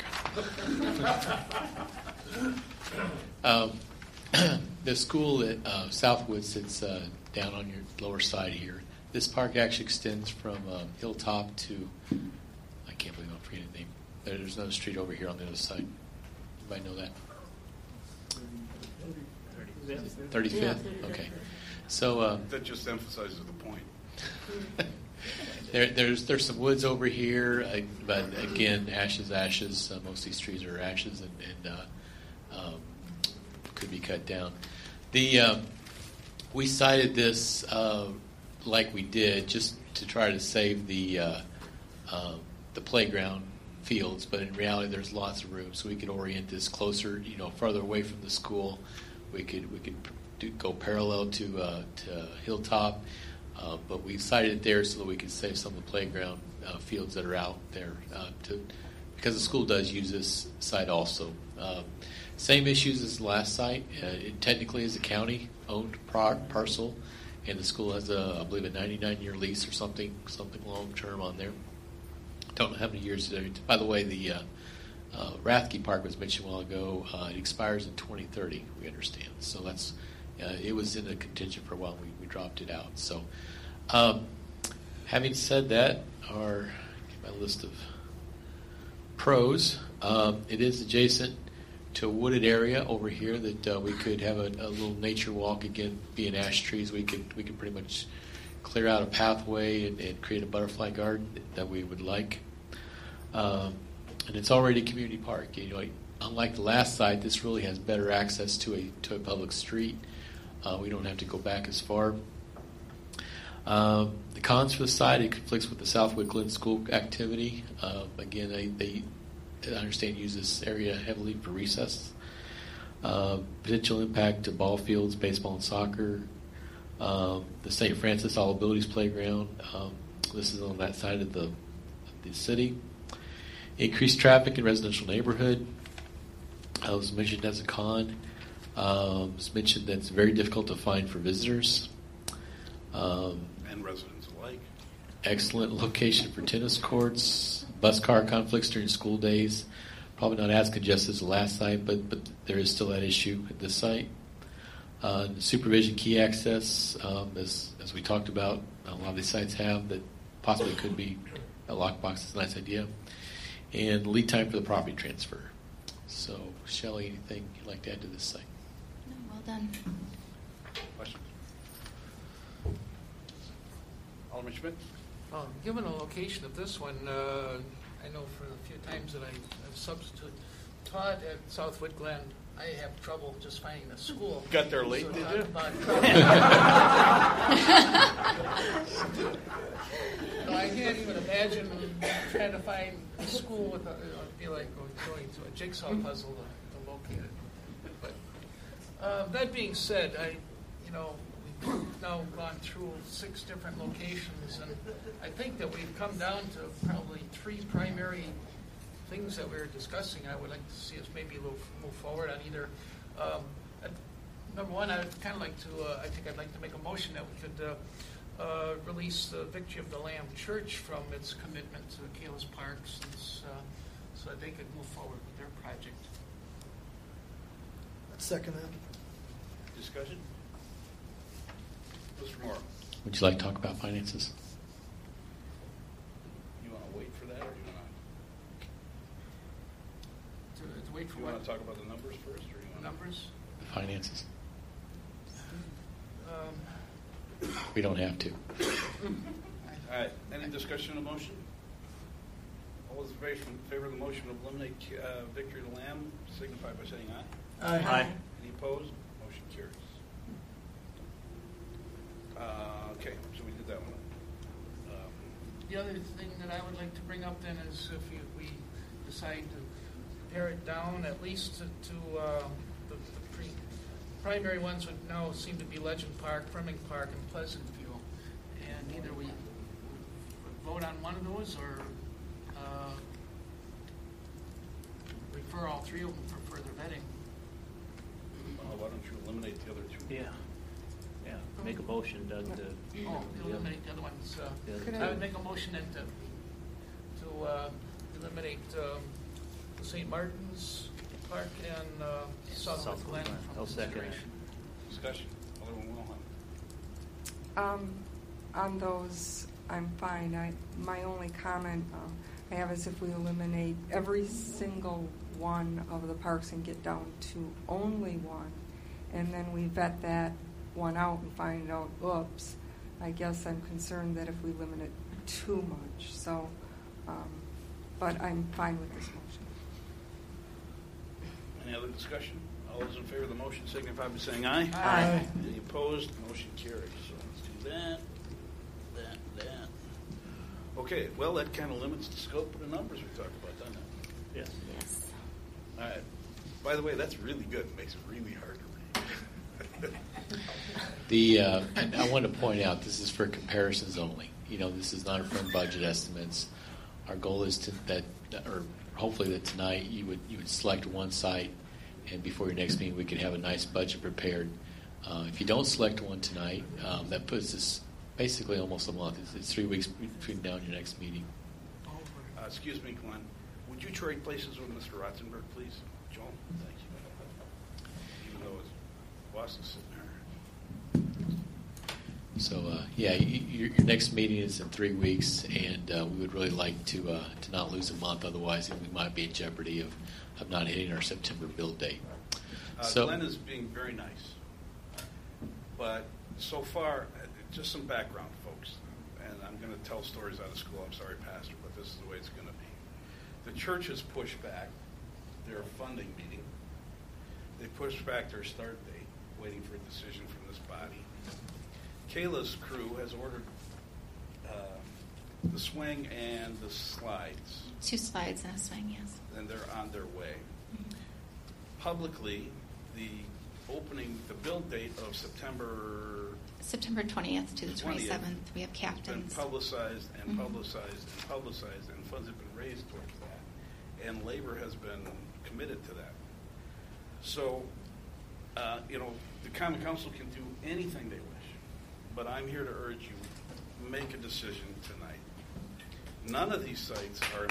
um, the school at uh, Southwood sits uh, down on your lower side here. This park actually extends from um, Hilltop to, I can't believe I'm forgetting the name. There, there's another street over here on the other side. Anybody know that? thirty-fifth? Okay. So uh, that just emphasizes the point. there, there's there's some woods over here, uh, but again, ashes, ashes. Uh, most of these trees are ashes and, and uh, um, could be cut down. The uh, we cited this uh, like we did just to try to save the uh, uh, the playground fields, but in reality, there's lots of room, so we could orient this closer, you know, further away from the school. We could we could do, go parallel to uh, to Hilltop, uh, but we cited it there so that we could save some of the playground uh, fields that are out there uh, to because the school does use this site also. Uh, same issues as the last site. Uh, it technically is a county-owned par- parcel, and the school has a, I believe, a ninety-nine year lease or something, something long-term on there. Don't know how many years there. By the way, the uh, uh, Rathke Park was mentioned a while ago. Uh, it expires in twenty thirty, we understand. So that's uh, it was in a contingent for a while. We, we dropped it out. So, um, having said that, our get my list of pros. Um, it is adjacent to a wooded area over here that uh, we could have a, a little nature walk. Again, being ash trees, we could we could pretty much clear out a pathway and, and create a butterfly garden that we would like. Um, and it's already a community park. You know, unlike the last site, this really has better access to a to a public street. Uh, we don't have to go back as far. Um, the cons for the site, it conflicts with the Southwood Glen School activity. Uh, again, they, they, I understand, use this area heavily for recess. Uh, potential impact to ball fields, baseball and soccer. Um, the Saint Francis All Abilities Playground. Um, this is on that side of the, of the city. Increased traffic in residential neighborhood. I was mentioned as a con. Um, it was mentioned that it's very difficult to find for visitors. Um, and residents alike. Excellent location for tennis courts. Bus car conflicts during school days. Probably not as congested as the last site, but but there is still that issue at this site. Uh, supervision key access, um, as as we talked about, a lot of these sites have that possibly could be a lockbox. Is a nice idea. And lead time for the property transfer. So, Shelley, anything you'd like to add to this site? No, well done. Questions? Alderman Schmidt? Um, given the location of this one, uh, I know for the few times that I, I've substituted taught at Southwood Glen, I have trouble just finding a school. Got there late, so did talk you? About trouble. No, I can't even imagine trying to find a school with a, it'd be like going to a jigsaw puzzle to, to locate it. But uh, that being said, I, you know, we've now gone through six different locations, and I think that we've come down to probably three primary things that we were discussing. I would like to see us maybe move, move forward on either. Um, at, number one, I'd kind of like to, uh, I think I'd like to make a motion that we could uh, uh, release the Victory of the Lamb Church from its commitment to Kalis Park, since, uh, so that they could move forward with their project. I'd second that. Discussion? Mister Moore, Would you like to talk about finances? you want to wait for that, or do you want To, to wait to, for you what? want to talk about the numbers first, or you want Numbers? The finances. Um, We don't have to. All right. Any discussion on the motion? All those in favor favor of the motion to eliminate uh, Victory of the Lamb signify by saying aye. Aye. Aye. Any opposed? Motion carries. Uh, okay, so we did that one. Um, The other thing that I would like to bring up then is if you, we decide to pare it down at least to, to uh, the, the pre, primary ones would now seem to be Legend Park, Fleming Park, and Pleasant View. And either we vote on one of those or uh, refer all three of them for further vetting. well, why don't you eliminate the other two? Yeah. Yeah. Make a motion, Doug, to. Oh, eliminate the other ones. Uh, The other Could I two. would make a motion then to, to uh, eliminate um, Saint Martin's Park and uh, Southwood Southwood Glen Glen. from I'll second consideration. Discussion. Alderman Wilhelm. Um, on those, I'm fine. I, my only comment um, I have is if we eliminate every single one of the parks and get down to only one, and then we vet that one out and find out, oops, I guess I'm concerned that if we limit it too much. So, um, but I'm fine with this motion. Any other discussion? All those in favor of the motion signify by saying aye. Aye. Any opposed? Motion carries. So let's do that, that, that. Okay, well, that kind of limits the scope of the numbers we talked about, doesn't it? Yes. Yes. All right. By the way, that's really good. It makes it really hard to read. The uh, and I want to point out this is for comparisons only. You know, this is not for budget estimates. Our goal is to that, or hopefully that tonight you would you would select one site, and before your next meeting we could have a nice budget prepared. Uh, if you don't select one tonight, um, that puts us basically almost a month. It's, it's three weeks between now and your next meeting. Uh, excuse me, Glenn. Would you trade places with Mister Rotzenberg, please? Joel, thank you. Even though his boss is sitting there. So uh, yeah, y- your, your next meeting is in three weeks, and uh, we would really like to uh, to not lose a month. Otherwise, we might be in jeopardy of, of not hitting our September build date. Uh, so, Glenn is being very nice, but so far, uh, just some background, folks. And I'm going to tell stories out of school. I'm sorry, Pastor, but this is the way it's going to be. The church has pushed back their funding meeting. They pushed back their start date, waiting for a decision from this body. Kayla's crew has ordered uh, the swing and the slides, Two slides and a swing, yes. and they're on their way. Mhm. Publicly, the opening, the build date of September September twentieth to the twentieth twenty-seventh, we have been captains. publicized and Mhm. publicized and publicized, and funds have been raised towards that, and labor has been committed to that. So, uh, you know, the Common Council can do anything they wish, but I'm here to urge you, make a decision tonight. None of these sites are.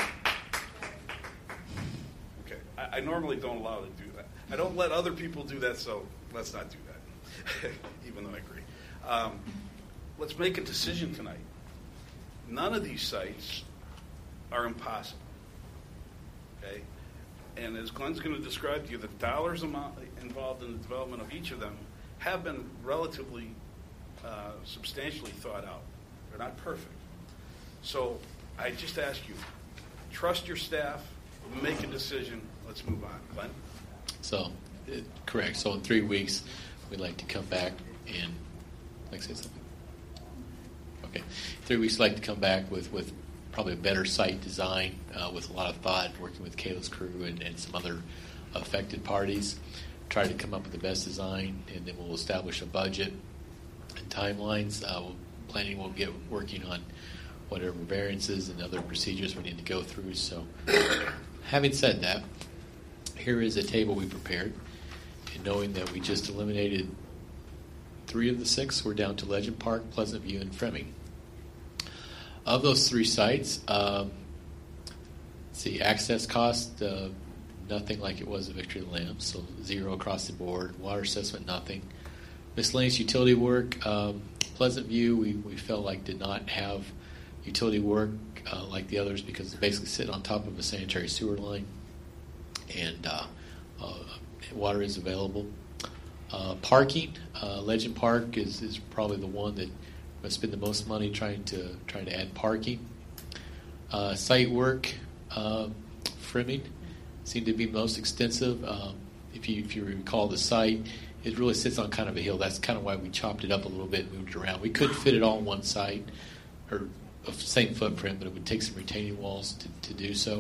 Okay, I, I normally don't allow to do that. I don't let other people do that, so let's not do that, even though I agree. Um, let's make a decision tonight. None of these sites are impossible. Okay? And as Glenn's going to describe to you, the dollars amount involved in the development of each of them have been relatively uh, substantially thought out. They're not perfect. So I just ask you, trust your staff, make a decision, let's move on. Glenn? so uh, correct. So in three weeks, we'd like to come back and, like, say something. Okay, three weeks, like to come back with, with probably a better site design, uh, with a lot of thought, working with Kayla's crew and, and some other affected parties. Try to come up with the best design, and then we'll establish a budget and timelines. Uh, we'll, planning will get working on whatever variances and other procedures we need to go through. So, having said that, here is a table we prepared, and knowing that we just eliminated three of the six, we're down to Legend Park, Pleasant View, and Fleming. Of those three sites, um, let's see, access cost, uh, nothing like it was at Victory of the Lamb, so zero across the board. Water assessment, nothing. Miscellaneous utility work, um, Pleasant View, we, we felt like did not have utility work uh, like the others because it's basically sitting on top of a sanitary sewer line, and uh, uh, water is available. Uh, parking, uh, Legend Park is, is probably the one that I spend the most money trying to trying to add parking. Uh, site work, uh, Fleming seemed to be most extensive. Um, if you if you recall the site, it really sits on kind of a hill. That's kind of why we chopped it up a little bit, moved it around. We couldn't fit it all on one site, or the same footprint, but it would take some retaining walls to, to do so.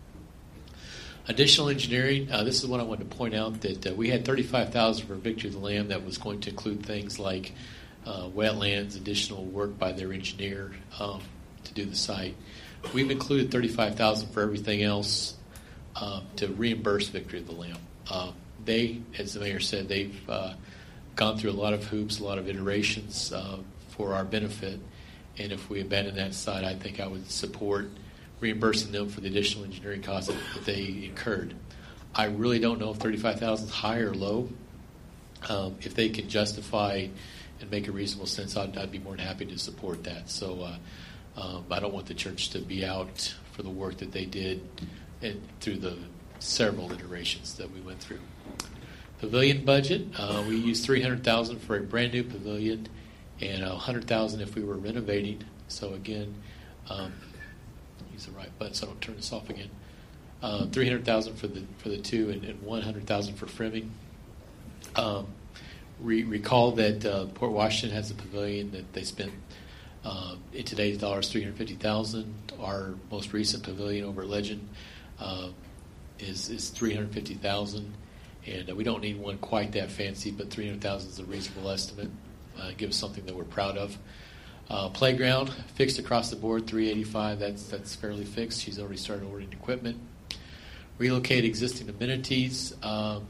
Additional engineering, uh, this is what I wanted to point out, that uh, we had thirty-five thousand dollars for Victory of the Lamb that was going to include things like uh, wetlands, additional work by their engineer um, to do the site. We've included thirty-five thousand dollars for everything else um, to reimburse Victory of the Lamb. Um, they, as the mayor said, they've uh, gone through a lot of hoops, a lot of iterations uh, for our benefit, and if we abandon that site, I think I would support reimbursing them for the additional engineering costs that they incurred. I really don't know if thirty-five thousand dollars is high or low. Um, if they can justify and make a reasonable sense, I'd, I'd be more than happy to support that. So uh, um, I don't want the church to be out for the work that they did and through the several iterations that we went through. Pavilion budget, uh, we used three hundred thousand dollars for a brand new pavilion and one hundred thousand dollars if we were renovating. So again, um, use the right button so I don't turn this off again. Uh, three hundred thousand dollars for the for the two, and, and one hundred thousand dollars for Fleming. Um, re- recall that uh, Port Washington has a pavilion that they spent uh, in today's dollars three hundred fifty thousand dollars. Our most recent pavilion over at Legend uh, is is three hundred fifty thousand dollars, and uh, we don't need one quite that fancy, but three hundred thousand dollars is a reasonable estimate. Uh, give us something that we're proud of. Uh, playground fixed across the board, three eighty-five. That's that's fairly fixed. She's already started ordering equipment. relocate existing amenities. Um,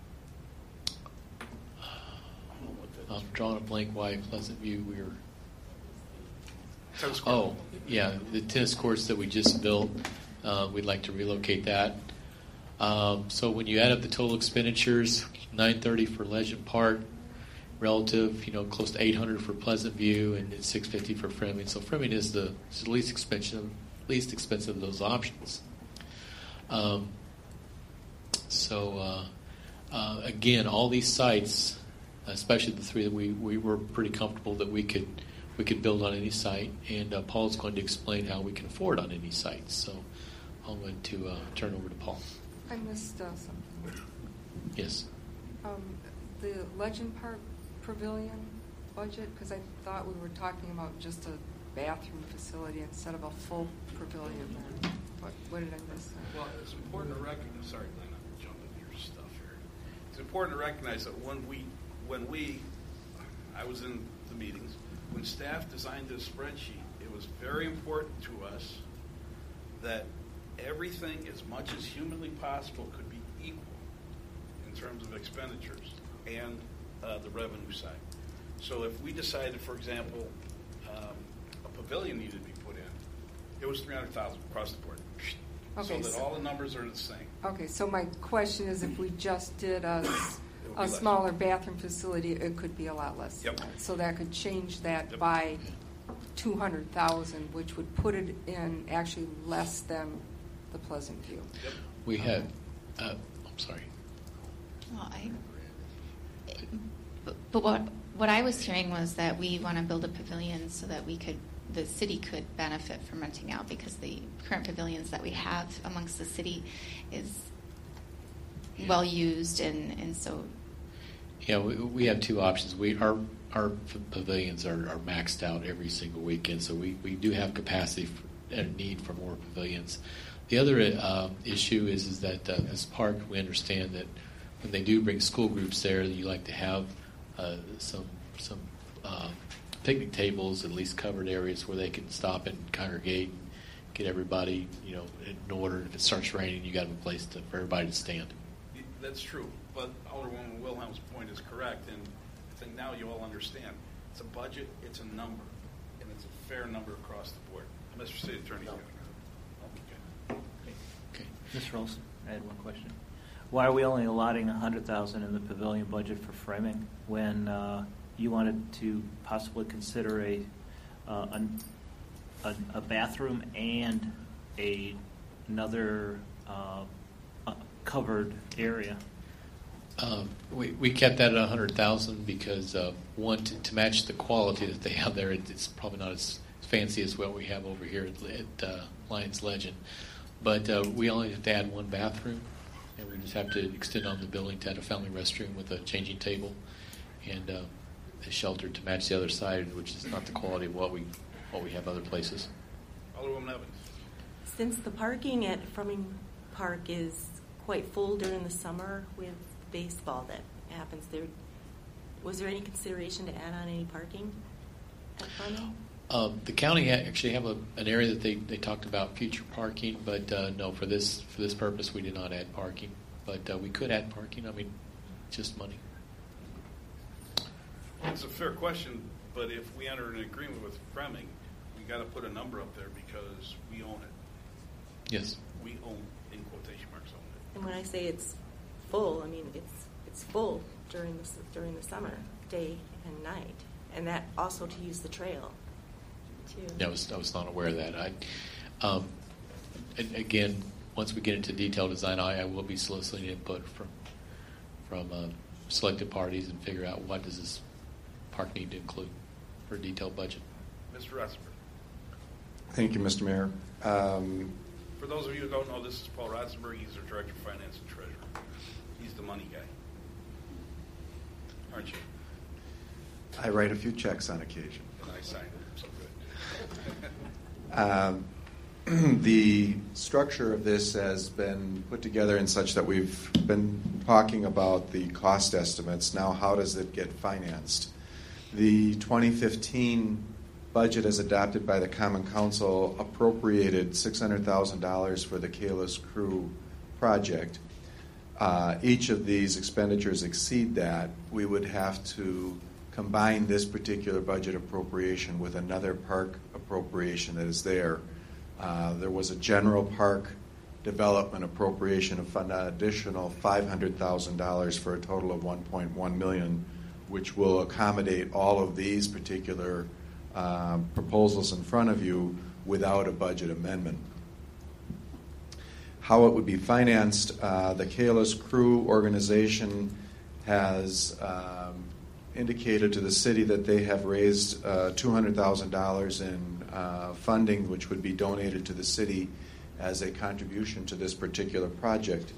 I'm drawing a blank why Pleasant View we were. Tennis court. Oh, yeah, the tennis courts that we just built, uh, we'd like to relocate that. Um, so when you add up the total expenditures, nine thirty for Legend Park, relative, you know, close to eight hundred for Pleasant View, and it's six fifty for Fleming. So Fleming is the, is the least expensive, least expensive of those options. Um, so uh, uh, again, all these sites, especially the three that we, we were pretty comfortable that we could we could build on any site, and uh, Paul's going to explain how we can afford on any site. So I'm going to uh, turn over to Paul. I missed uh, something. Yes. Um, the Legend Park Pavilion budget, because I thought we were talking about just a bathroom facility instead of a full pavilion there. What, what did I miss? Well, it's important to recognize. Sorry, Glenn, I'm jumping your stuff here. It's important to recognize that when we, when we, I was in the meetings when staff designed this spreadsheet. It was very important to us that everything, as much as humanly possible, could be equal in terms of expenditures and uh, the revenue side. So if we decided, for example, um, a pavilion needed to be put in, it was three hundred thousand dollars across the board. Okay, so that so- all the numbers are the same. Okay, so my question is, if we just did a, would be a less. smaller bathroom facility, it could be a lot less. Yep. So that could change that Yep. by two hundred thousand, which would put it in actually less than the Pleasant View. Yep. We have, uh, I'm sorry. Well, I, but, but what what I was hearing was that we want to build a pavilion so that we could, the city could benefit from renting out, because the current pavilions that we have amongst the city is well used, and, and so. Yeah, we, we have two options. We our our p- pavilions are, are maxed out every single weekend, so we, we do have capacity for, and need for more pavilions. The other uh, issue is is that uh, as park, we understand that when they do bring school groups there, you like to have uh, some some uh, picnic tables, at least covered areas where they can stop and congregate and get everybody, you know, in order. If it starts raining, you got a place to, for everybody to stand. That's true, but Alderwoman Wilhelm's point is correct, and I think now you all understand. It's a budget, it's a number, and it's a fair number across the board. Mister City Attorney. No. Okay. Okay. Mister Olson, I had one question. Why are we only allotting a hundred thousand in the pavilion budget for framing when uh, you wanted to possibly consider a, uh, an, a a bathroom and a another uh, uh, covered area? Um, we, we kept that at one hundred thousand dollars because, uh, one, to, to match the quality that they have there, it, it's probably not as fancy as what we have over here at, at uh, Lions Legend. But uh, we only have to add one bathroom, and we just have to extend on the building to add a family restroom with a changing table and uh, a shelter to match the other side, which is not the quality of what we what we have other places. Alderwoman Evans. Since the parking at Fleming Park is quite full during the summer with baseball that happens there, was there any consideration to add on any parking at Fleming? Uh, the county ha- actually have a, an area that they, they talked about future parking, but uh, no, for this for this purpose we did not add parking. But uh, we could add parking. I mean, just money. It's a fair question, but if we enter an agreement with Fleming, we got to put a number up there because we own it. Yes. We own, in quotation marks, own it. And when I say it's full, I mean it's it's full during the s- during the summer, day and night, and that also to use the trail. Too. Yeah, I was I was not aware of that. I, um, and again, once we get into detailed design, I, I will be soliciting input from from uh, selected parties and figure out what does this park need to include for a detailed budget. Mister Ratzenberg. Thank you, Mister Mayor. Um, For those of you who don't know, this is Paul Ratzenberg. He's our Director of Finance and Treasurer. He's the money guy. Aren't you? I write a few checks on occasion. And I sign them, so good. Um, the structure of this has been put together in such that we've been talking about the cost estimates. Now, how does it get financed? The twenty fifteen budget as adopted by the Common Council appropriated six hundred thousand dollars for the Kalis Crew project, uh, each of these expenditures exceed that, we would have to combine this particular budget appropriation with another park appropriation that is there. Uh, there was a general park development appropriation of an additional five hundred thousand dollars for a total of one point one million dollars, which will accommodate all of these particular uh, proposals in front of you without a budget amendment. How it would be financed, uh, the Kalis Crew organization has um, indicated to the city that they have raised uh, two hundred thousand dollars in uh, funding, which would be donated to the city as a contribution to this particular project.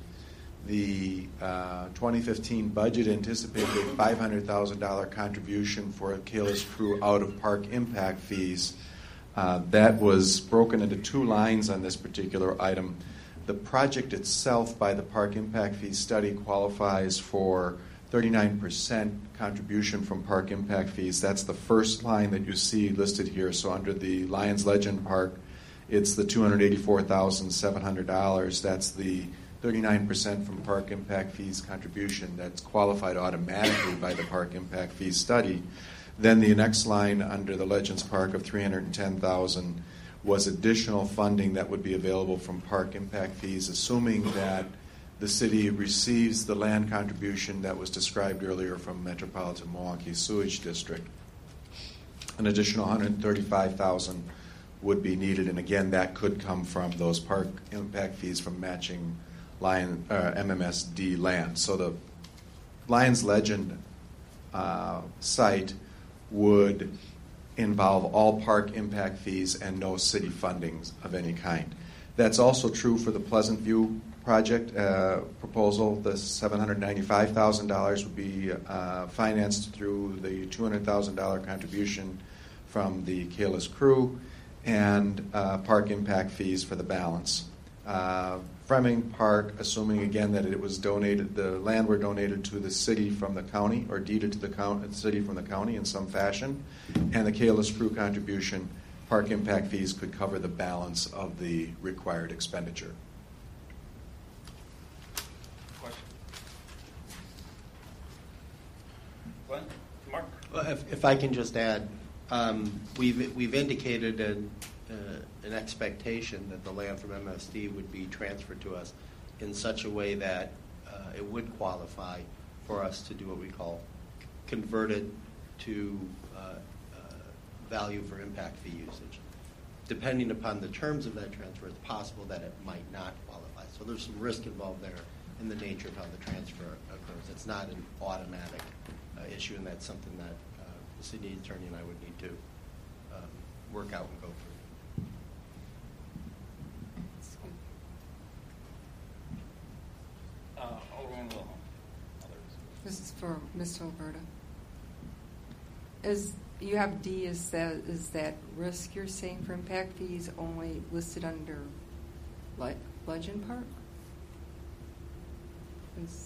The uh, twenty fifteen budget anticipated a five hundred thousand dollars contribution for a Kalis Crew out-of-park impact fees. Uh, that was broken into two lines on this particular item. The project itself, by the Park Impact Fee Study, qualifies for thirty-nine percent contribution from park impact fees. That's the first line that you see listed here. So under the Lions Legend Park, it's the two hundred eighty-four thousand seven hundred dollars. That's the thirty-nine percent from park impact fees contribution that's qualified automatically by the Park Impact Fees Study. Then the next line under the Legends Park of three hundred ten thousand dollars was additional funding that would be available from park impact fees, assuming that the city receives the land contribution that was described earlier from Metropolitan Milwaukee Sewage District. An additional one hundred thirty-five thousand dollars would be needed, and again, that could come from those park impact fees from matching Lion, uh, M M S D land. So the Lions Legend uh, site would involve all park impact fees and no city fundings of any kind. That's also true for the Pleasant View project uh, proposal. The seven hundred ninety-five thousand dollars would be uh, financed through the two hundred thousand dollars contribution from the Kalis Crew and uh, park impact fees for the balance. Uh, Freming Park, assuming again that it was donated, the land were donated to the city from the county or deeded to the county, city from the county in some fashion, and the Kalis Crew contribution, park impact fees could cover the balance of the required expenditure. Question? Glenn? Mark? Well, if, if I can just add, um, we've we've indicated an, uh, an expectation that the land from M S D would be transferred to us in such a way that uh, it would qualify for us to do what we call converted to uh, uh, value for impact fee usage. Depending upon the terms of that transfer, it's possible that it might not qualify. So there's some risk involved there in the nature of how the transfer occurs. It's not an automatic uh, issue, and that's something that uh, the city attorney and I would need to um, work out and go through. Uh, Alderman Wilhelm. This is for Mister Alberta. Is you have D? Is that is that risk you're saying for impact fees only listed under Le- Legend Park? Is,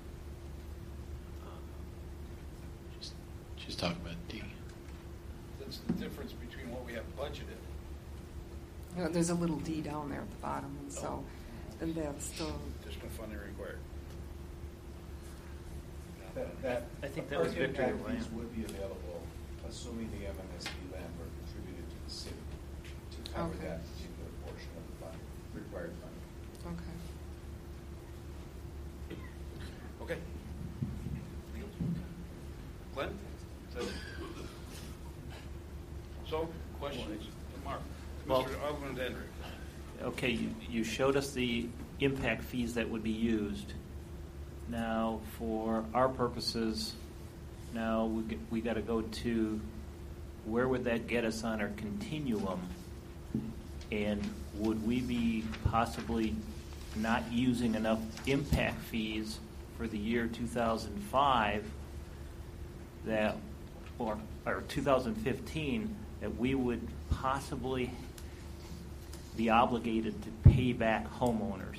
She's, she's talking about D. That's the difference between what we have budgeted. you know, there's a little D down there at the bottom, and so and that's the Additional funding required. That, that, I think that was Victor Park impact Land. fees would be available, assuming the M M S D land were contributed to the city to cover Okay. that particular portion of the fund, required funding. okay. Okay. Glenn? Is that- So, questions? Mark? Well- Mister Alderman Dendrick? Okay, you, you showed us the impact fees that would be used. Now, for our purposes, now we g- we got to go to where would that get us on our continuum, and would we be possibly not using enough impact fees for the year two thousand five that, or or two thousand fifteen, that we would possibly be obligated to pay back homeowners?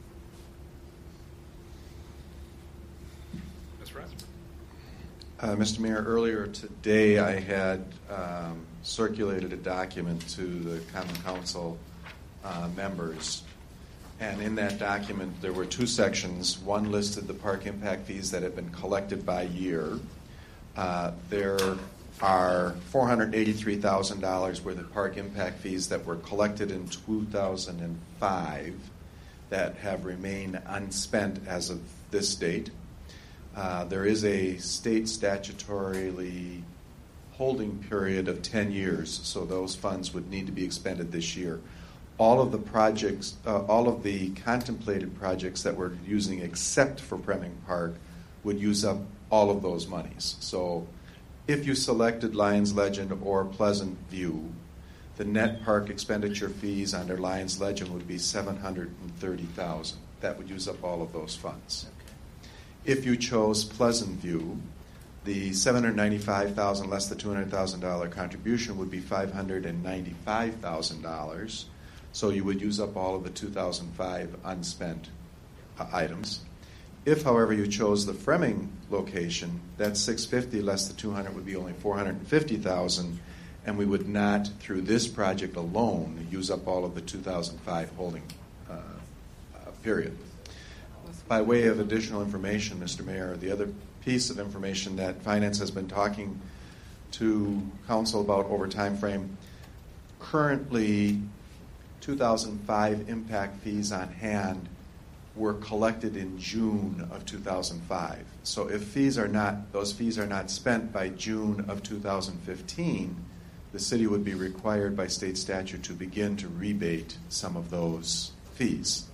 Miz Rath? Uh, Mister Mayor, earlier today I had um, circulated a document to the Common Council uh, members And in that document, there were two sections. One listed the park impact fees that had been collected by year. Uh, there are four hundred eighty-three thousand dollars worth of park impact fees that were collected in two thousand five that have remained unspent as of this date. Uh, there is a state statutorily holding period of ten years, so those funds would need to be expended this year. All of the projects, uh, all of the contemplated projects that we're using except for Premming Park would use up all of those monies. So if you selected Lions Legend or Pleasant View, the net park expenditure fees under Lions Legend would be seven hundred thirty thousand dollars. That would use up all of those funds. If you chose Pleasant View, the seven hundred ninety-five thousand dollars less the two hundred thousand dollars contribution would be five hundred ninety-five thousand dollars. So you would use up all of the two thousand five unspent uh, items. If, however, you chose the Fremming location, that six hundred fifty less the two hundred would be only four hundred fifty thousand, and we would not, through this project alone, use up all of the two thousand five holding uh, uh, period. By way of additional information, Mister Mayor, the other piece of information that Finance has been talking to Council about over time frame, currently two thousand five impact fees on hand were collected in June of two thousand five. So if fees are not, those fees are not spent by June of two thousand fifteen, the city would be required by state statute to begin to rebate some of those fees.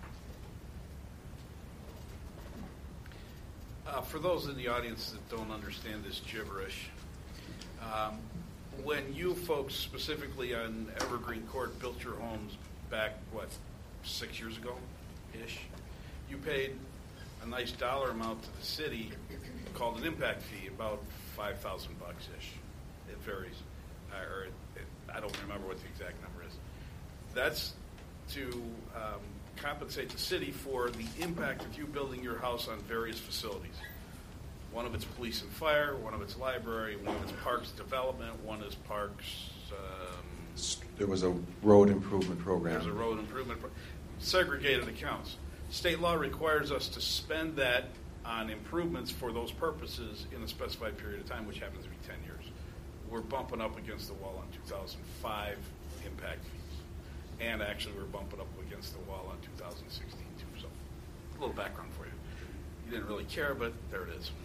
Uh, for those in the audience that don't understand this gibberish, um, when you folks specifically on Evergreen Court built your homes back, what, six years ago-ish, you paid a nice dollar amount to the city called an impact fee, about five thousand bucks-ish. It varies. Uh, or it, it, I don't remember what the exact number is. That's to um, compensate the city for the impact of you building your house on various facilities. One of it's police and fire, one of it's library, one of it's parks development, one is parks. Um, there was a road improvement program. There's a road improvement pro- segregated accounts. State law requires us to spend that on improvements for those purposes in a specified period of time, which happens to be ten years. We're bumping up against the wall on two thousand five impact fees. And actually we're bumping up against the wall on two thousand sixteen too. So a little background for you. You didn't really care, but there it is.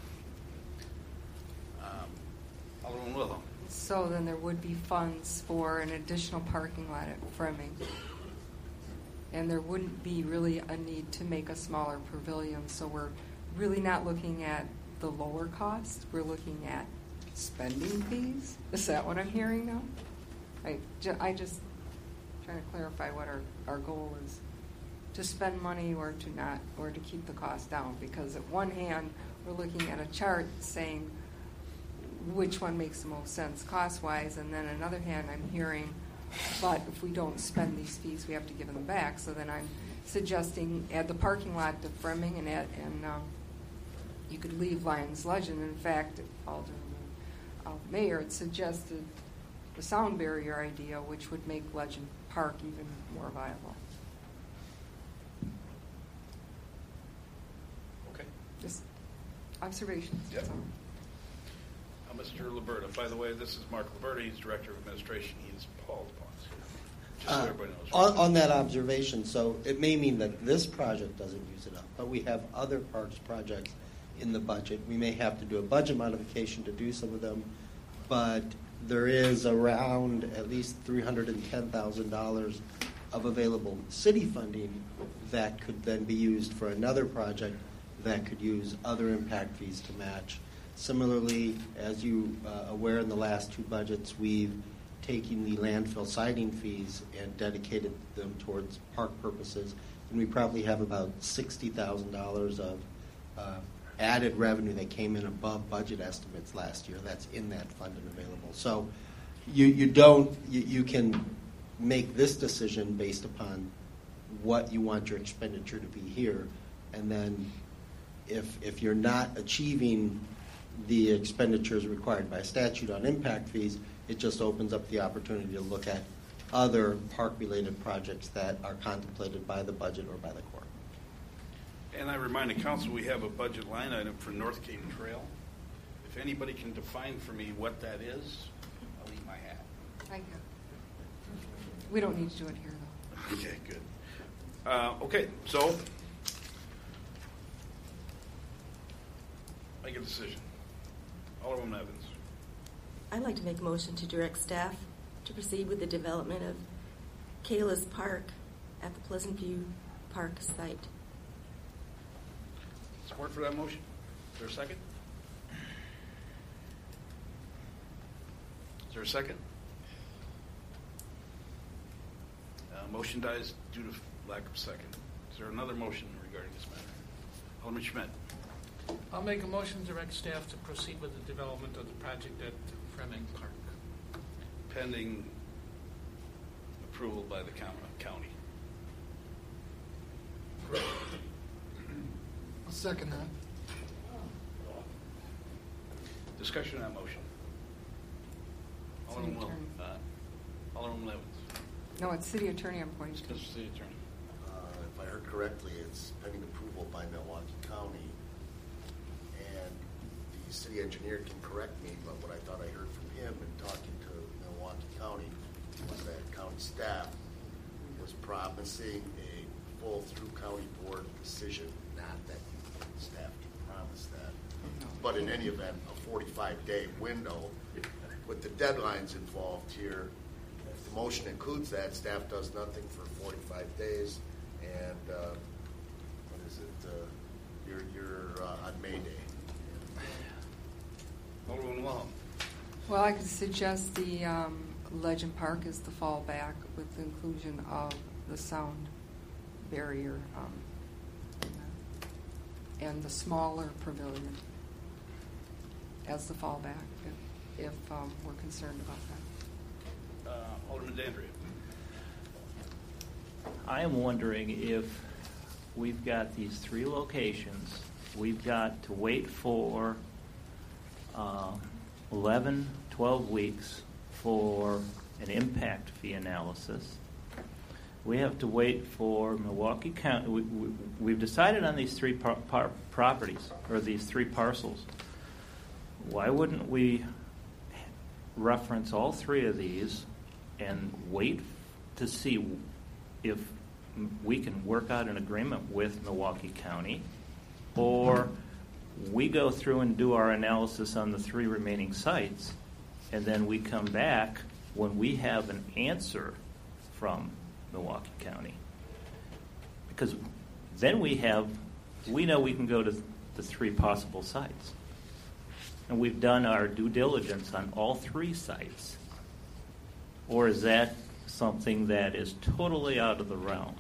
Um, Alderman Willow. So then there would be funds for an additional parking lot at Fremming. And there wouldn't be really a need to make a smaller pavilion. So we're really not looking at the lower cost. We're looking at spending fees. Is that what I'm hearing now? I, ju- I just trying to clarify what our, our goal is. To spend money or to not, or to keep the cost down. Because at one hand, we're looking at a chart saying which one makes the most sense cost-wise, and then on the other hand, I'm hearing, but if we don't spend these fees, we have to give them back. So then I'm suggesting add the parking lot to Fremming, and add, and um, you could leave Lions Legend. In fact, Alderman uh, Mayor had suggested the sound barrier idea, which would make Legend Park even more viable. Okay. Just observations. Yep. That's all. Uh, Mister Liberta. By the way, this is Mark Liberta. He's Director of Administration. He's Paul DePonce. Just so Uh, everybody knows. on, on that observation, so it may mean that this project doesn't use it up, but we have other parks projects in the budget. We may have to do a budget modification to do some of them, but there is around at least three hundred ten thousand dollars of available city funding that could then be used for another project that could use other impact fees to match. Similarly, as you uh, aware, in the last two budgets, we've taken the landfill siding fees and dedicated them towards park purposes, and we probably have about sixty thousand dollars of uh, added revenue that came in above budget estimates last year. That's in that fund and available. So you, you don't, you, you can make this decision based upon what you want your expenditure to be here, and then if if you're not achieving the expenditures required by statute on impact fees, it just opens up the opportunity to look at other park-related projects that are contemplated by the budget or by the Corps. And I remind the council, we have a budget line item for North Cape Trail. If anybody can define for me what that is, I'll eat my hat. I can. We don't need to do it here, though. Okay, good. Uh, okay, so make a decision. Alderwoman Evans. I'd like to make a motion to direct staff to proceed with the development of Kayla's Park at the Pleasant View Park site. Support for that motion? Is there a second? Is there a second? Uh, motion dies due to lack of second. Is there another motion regarding this matter? Alderman Schmidt. I'll make a motion to direct staff to proceed with the development of the project at Freming Park. Pending approval by the county. I'll second that. Discussion on that motion. City Alderman Will. Attorney. Uh, Alderman Levins. No, it's city attorney I'm pointing to. Mister City Attorney. Uh, if I heard correctly, it's pending approval by Milwaukee County. And the city engineer can correct me, but what I thought I heard from him in talking to Milwaukee County was that county staff was promising a full through county board decision, not that staff can promise that. But in any event, a forty-five day window with the deadlines involved here. If the motion includes that, staff does nothing for forty-five days, and uh, what is it? Uh, you're you're uh, on May Day. Alderman Wallham. Well, I could suggest the um, Legend Park is the fallback with the inclusion of the sound barrier um, and the smaller pavilion as the fallback, if, if um, we're concerned about that. Uh, Alderman Dandria. I am wondering if we've got these three locations, we've got to wait for uh, eleven, twelve weeks for an impact fee analysis. We have to wait for Milwaukee County. We, we, we've decided on these three par, par, properties, or these three parcels. Why wouldn't we reference all three of these and wait to see if we can work out an agreement with Milwaukee County, or we go through and do our analysis on the three remaining sites, and then we come back when we have an answer from Milwaukee County? Because then we have, we know we can go to the three possible sites. And we've done our due diligence on all three sites. Or is that something that is totally out of the realm?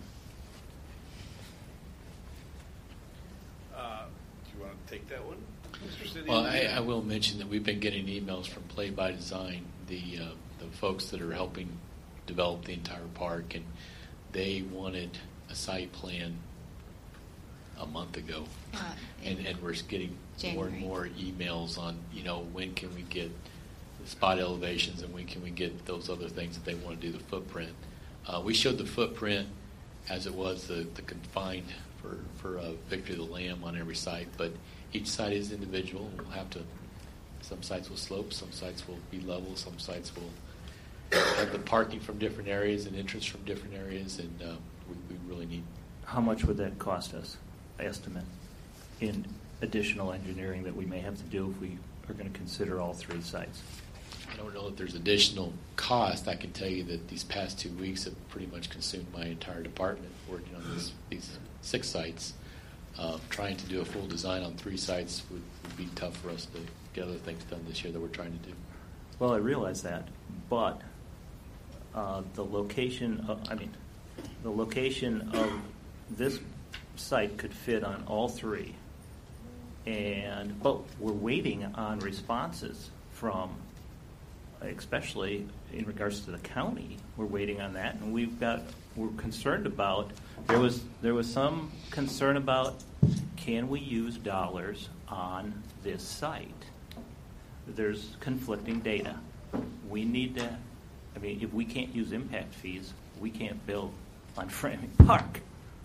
Uh, do you want to take that one? Mister City Well, I, Engineer? I will mention that we've been getting emails from Play by Design, the uh, the folks that are helping develop the entire park, and they wanted a site plan a month ago, Uh, and and we're getting more and January. more emails on, you know, when can we get the spot elevations and when can we get those other things that they want to do, the footprint. Uh, we showed the footprint as it was, the, the confined for, for uh, Victory of the Lamb on every site, but each site is individual. We'll have to, some sites will slope, some sites will be level, some sites will have the parking from different areas and entrance from different areas, and uh, we, we really need. How much would that cost us, estimate, in additional engineering that we may have to do if we are going to consider all three sites? I don't know if there's additional cost. I can tell you that these past two weeks have pretty much consumed my entire department working on this, these six sites. Uh, trying to do a full design on three sites would, would be tough for us to get other things done this year that we're trying to do. Well, I realize that, but uh, the location, of, I mean, the location of this site could fit on all three, and but we're waiting on responses from, especially in regards to the county. We're waiting on that, and we've got we're concerned about. There was there was some concern about, can we use dollars on this site? There's conflicting data. We need to I mean, if we can't use impact fees, we can't build on Framing Park.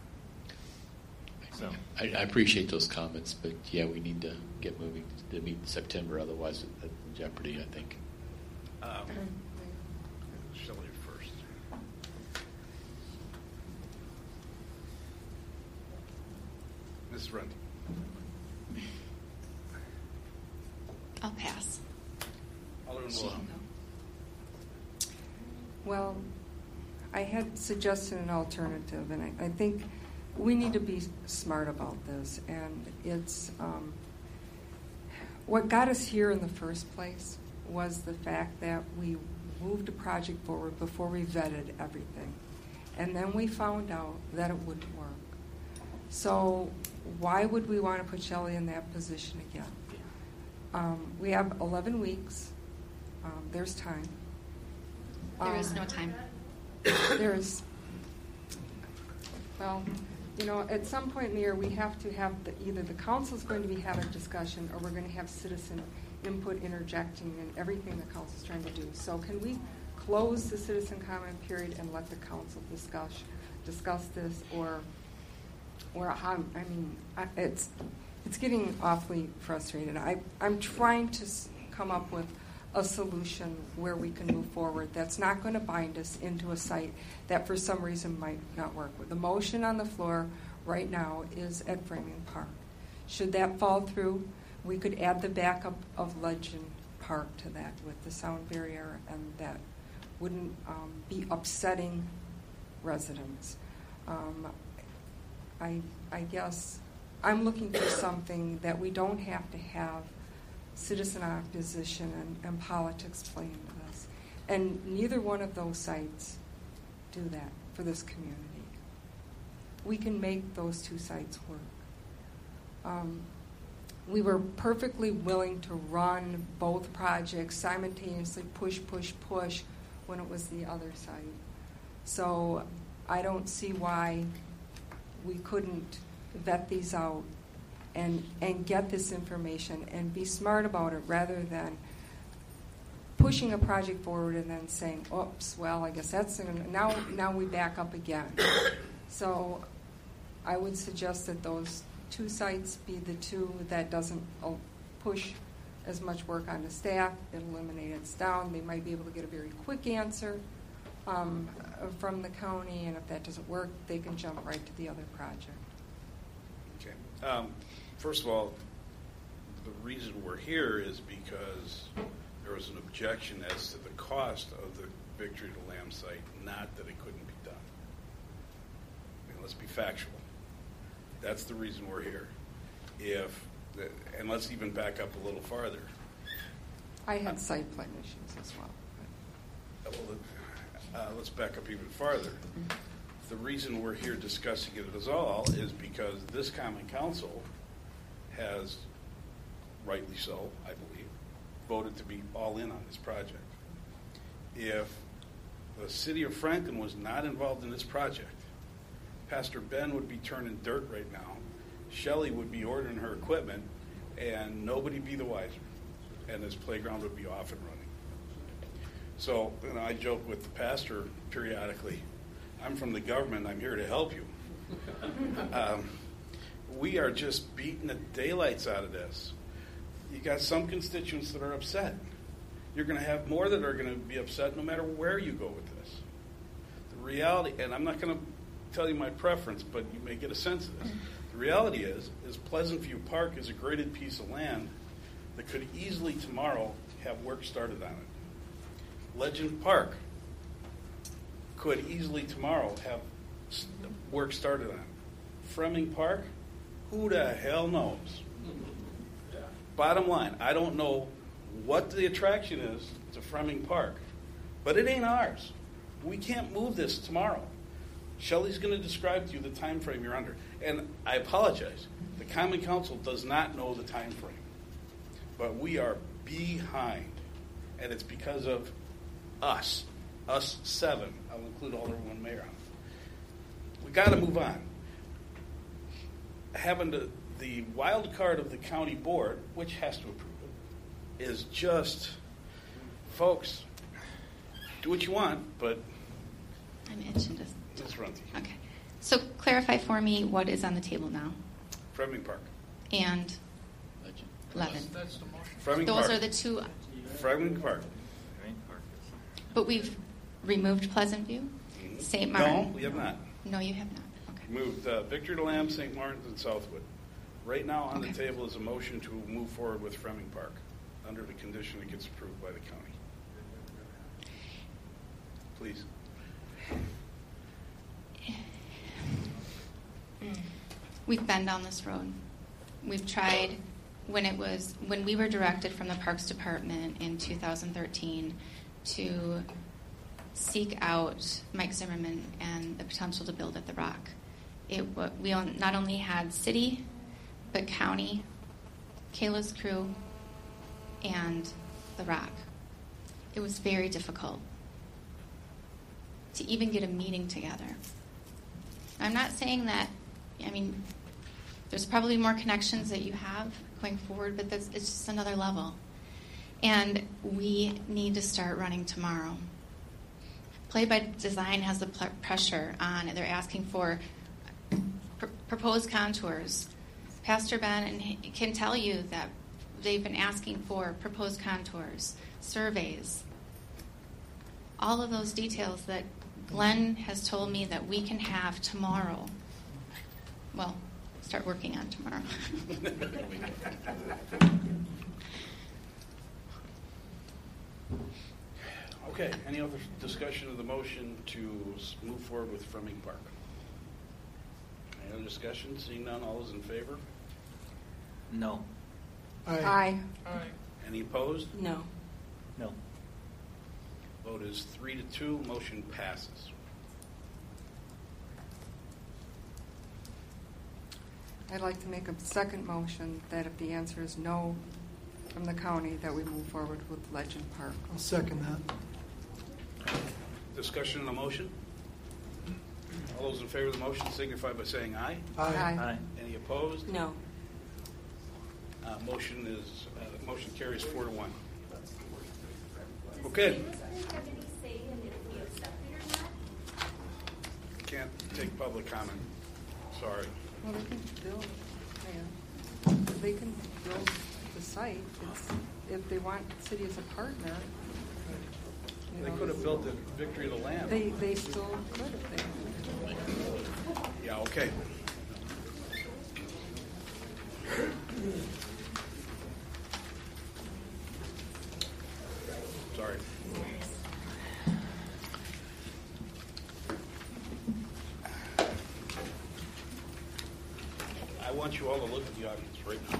So I, I appreciate those comments, but yeah, we need to get moving to meet in September. Otherwise, at jeopardy, I think. Um, Shelley first. Miz Runty. I'll pass. Alderman She Wilhelm. can go. Well, I had suggested an alternative, and I, I think we need to be smart about this. And it's um, what got us here in the first place was the fact that we moved a project forward before we vetted everything. And then we found out that it wouldn't work. So why would we want to put Shelley in that position again? Um, we have eleven weeks. Um, there's time. There is Um, no time. There's, well, you know, at some point in the year, we have to have, the, either the council's going to be having a discussion, or we're going to have citizen input interjecting in everything the council's trying to do. So can we close the citizen comment period and let the council discuss, discuss this, or, or how, I mean, I, it's, it's getting awfully frustrating. I, I'm trying to s- come up with a solution where we can move forward that's not going to bind us into a site that for some reason might not work. The motion on the floor right now is at Framing Park. Should that fall through, we could add the backup of Legend Park to that with the sound barrier, and that wouldn't um, be upsetting residents. Um, I, I guess I'm looking for something that we don't have to have citizen opposition and, and politics playing with us. And neither one of those sites do that for this community. We can make those two sites work. Um, we were perfectly willing to run both projects simultaneously, push, push, push, when it was the other site. So I don't see why we couldn't vet these out and and get this information and be smart about it, rather than pushing a project forward and then saying, oops, well, I guess that's gonna, now now we back up again. So I would suggest that those two sites be the two that doesn't uh, push as much work on the staff. It eliminates down. They might be able to get a very quick answer um, from the county, and if that doesn't work, they can jump right to the other project. Okay. Um, first of all, the reason we're here is because there was an objection as to the cost of the Victory to Lamb site, not that it couldn't be done. I mean, let's be factual. That's the reason we're here. If, the, and let's even back up a little farther. I had site plan issues as well. Well, uh, let's back up even farther. The reason we're here discussing it at all is because this common council has, rightly so, I believe, voted to be all in on this project. If the city of Franklin was not involved in this project, Pastor Ben would be turning dirt right now. Shelley would be ordering her equipment, and nobody be the wiser. And this playground would be off and running. So, you know, I joke with the pastor periodically, I'm from the government, I'm here to help you. um, we are just beating the daylights out of this. You got some constituents that are upset. You're going to have more that are going to be upset no matter where you go with this. The reality, and I'm not going to tell you my preference, but you may get a sense of this. The reality is, is Pleasant View Park is a graded piece of land that could easily tomorrow have work started on it. Legend Park could easily tomorrow have work started on it. Framing Park, who the hell knows? Yeah. Bottom line, I don't know what the attraction is to Framing Park, but it ain't ours. We can't move this tomorrow. Shelley's going to describe to you the time frame you're under. And I apologize. The Common Council does not know the time frame. But we are behind. And it's because of us. Us seven. I'll include Alderman Mayor on it. We got to move on. Having the, the wild card of the county board, which has to approve it, is just, folks, Do what you want, but I'm itching to. let's run through. Okay. So clarify for me what is on the table now Fleming Park. and Levin. That's, that's the motion. Fleming Those Park. are the two, Fleming Park. but we've removed Pleasant View, Saint Martin. No, we have not. No, you have not. Okay. Moved uh, Victory to Lamb, Saint Martin's, and Southwood. Right now on Okay. the table is a motion to move forward with Fleming Park under the condition it gets approved by the county. Please. We've been down this road. We've tried when it was when we were directed from the Parks Department in two thousand thirteen to seek out Mike Zimmerman and the potential to build at the Rock. It wa- we on- not only had city, but county, Kayla's crew, and the Rock. It was very difficult to even get a meeting together. I'm not saying that, I mean, there's probably more connections that you have going forward, but that's, it's just another level. And we need to start running tomorrow. Play by Design has the pl- pressure on. They're asking for pr- proposed contours. Pastor Ben and he can tell you that they've been asking for proposed contours, surveys, all of those details that Glenn has told me that we can have tomorrow. Well, start working on tomorrow. Okay, any other discussion of the motion to s- move forward with Fleming Park? Any other discussion? Seeing none, all those in favor? No. Aye. All right. Any opposed? No. No. Vote is three to two, motion passes. I'd like to make a second motion that if the answer is no from the county, that we move forward with Legend Park. I'll second that. Discussion on the motion? All those in favor of the motion signify by saying aye. Aye. Aye. Any opposed? No. Uh, motion is, uh, motion carries four to one. Okay. Can't take public comment. Sorry. Well, they can build, yeah. They can build the site. It's, if they want the city as a partner. you They know, could have built it Victory to Land. They, they still could if they. Yeah, okay. Sorry. I want you all to look at the audience right now.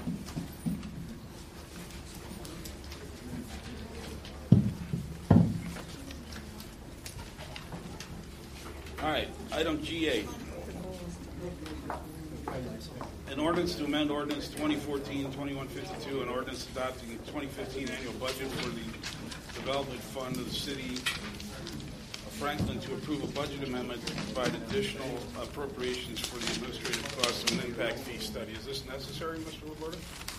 All right, item G eight. An ordinance to amend ordinance twenty fourteen twenty-one fifty-two, an ordinance adopting the twenty fifteen annual budget for the development fund of the city of Franklin to approve a budget amendment to provide additional appropriations for the administrative costs of an impact fee study. Is this necessary, Mister Laborda?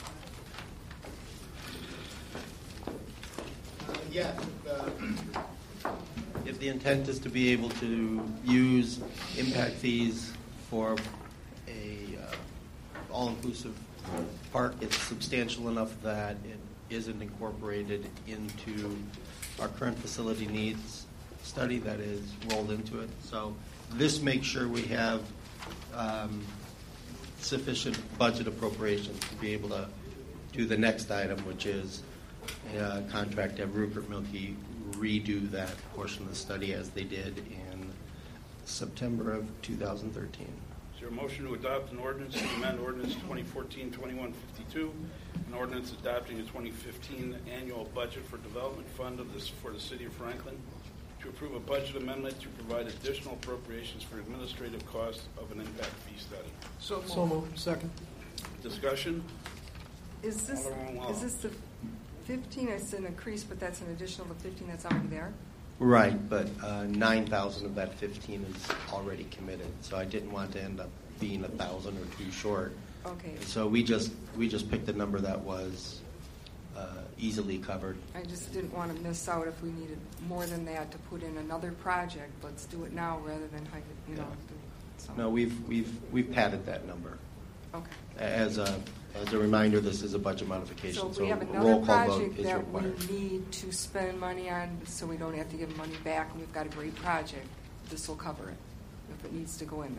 Yes. uh, If the intent is to be able to use impact fees for a uh, all-inclusive park, it's substantial enough that it isn't incorporated into our current facility needs study that is rolled into it. So this makes sure we have um, sufficient budget appropriations to be able to do the next item, which is a contract to have Rupert Milkie redo that portion of the study as they did in September of two thousand thirteen. Is there a motion to adopt an ordinance to amend ordinance twenty fourteen twenty-one fifty-two, an ordinance adopting the twenty fifteen annual budget for development fund of this for the city of Franklin, to approve a budget amendment to provide additional appropriations for administrative costs of an impact fee study? So moved. So moved. Second. Discussion? Is this, Alderman Wall. is this the fifteen, it's an increase, but that's an additional to fifteen that's already there? Right, but uh, nine thousand of that fifteen is already committed, so I didn't want to end up being a thousand or two short. Okay. So we just we just picked a number that was uh, easily covered. I just didn't want to miss out if we needed more than that to put in another project. Let's do it now rather than, hide it, you know. Yeah. do- so. No, we've we've we've padded that number. Okay. As a as a reminder, this is a budget modification, So so, if we have a another roll call vote project is that required. we need to spend money on, so we don't have to give money back, and we've got a great project, this will cover it, if it needs to go in there.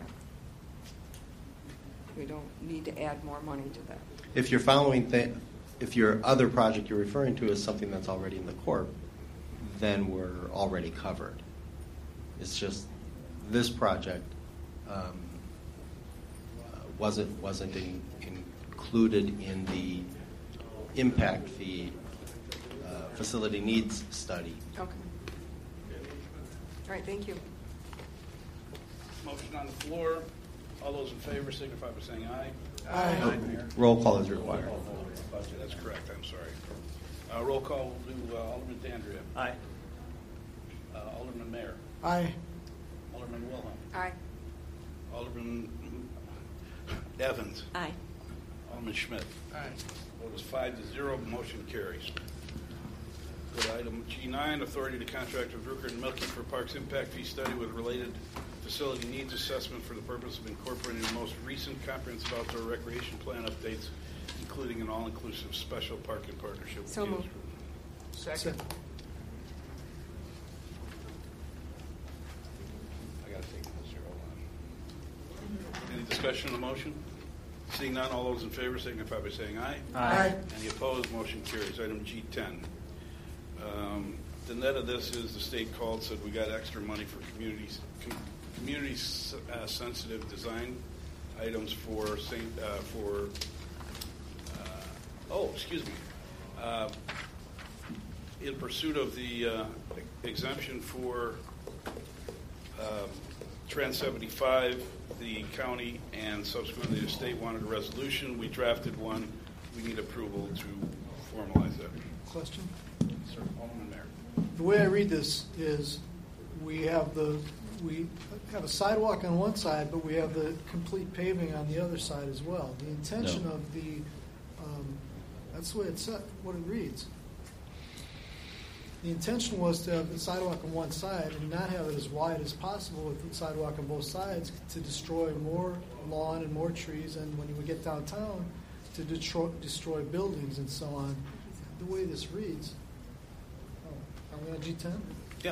We don't need to add more money to that. If you're following, th- if your other project you're referring to is something that's already in the corp, then we're already covered. It's just this project um, uh, wasn't wasn't in, included in the impact fee uh, facility needs study. Okay. All right, thank you. Motion on the floor. All those in favor signify by saying aye. Aye. Mayor? Roll call is required. That's correct, I'm sorry. Uh, Roll call, we'll do uh, Alderman Dandria. Aye. Uh, Alderman Mayor. Aye. Alderman Wilhelm. Aye. Alderman Evans. Aye. Alderman Schmidt. Aye. Vote is five to zero, motion carries. Go to item G nine, authority to contract with Rooker and Milky for Parks Impact Fee Study with related facility needs assessment for the purpose of incorporating the most recent comprehensive outdoor recreation plan updates, including an all-inclusive special parking partnership. with So Dealers moved. Group. Second. I gotta take this here, hold on. Any discussion on the motion? Seeing none, all those in favor signify by saying aye. Aye. Any opposed, motion carries. Item G ten. Um, The net of this is the state called, said we got extra money for communities, com- community-sensitive design items for Saint, uh, for, uh, oh, excuse me. Uh, In pursuit of the uh, exemption for um, Trans seventy-five, the county and subsequently the state wanted a resolution. We drafted one. We need approval to formalize that. Question? Sir, Alderman Mayor. The way I read this is we have the, we have a sidewalk on one side, but we have the complete paving on the other side as well. The intention No. of the, um, that's the way it's set, what it reads. The intention was to have the sidewalk on one side and not have it as wide as possible with the sidewalk on both sides to destroy more lawn and more trees, and when you would get downtown, to destroy, destroy buildings and so on. The way this reads, oh, are we on G ten? Yeah.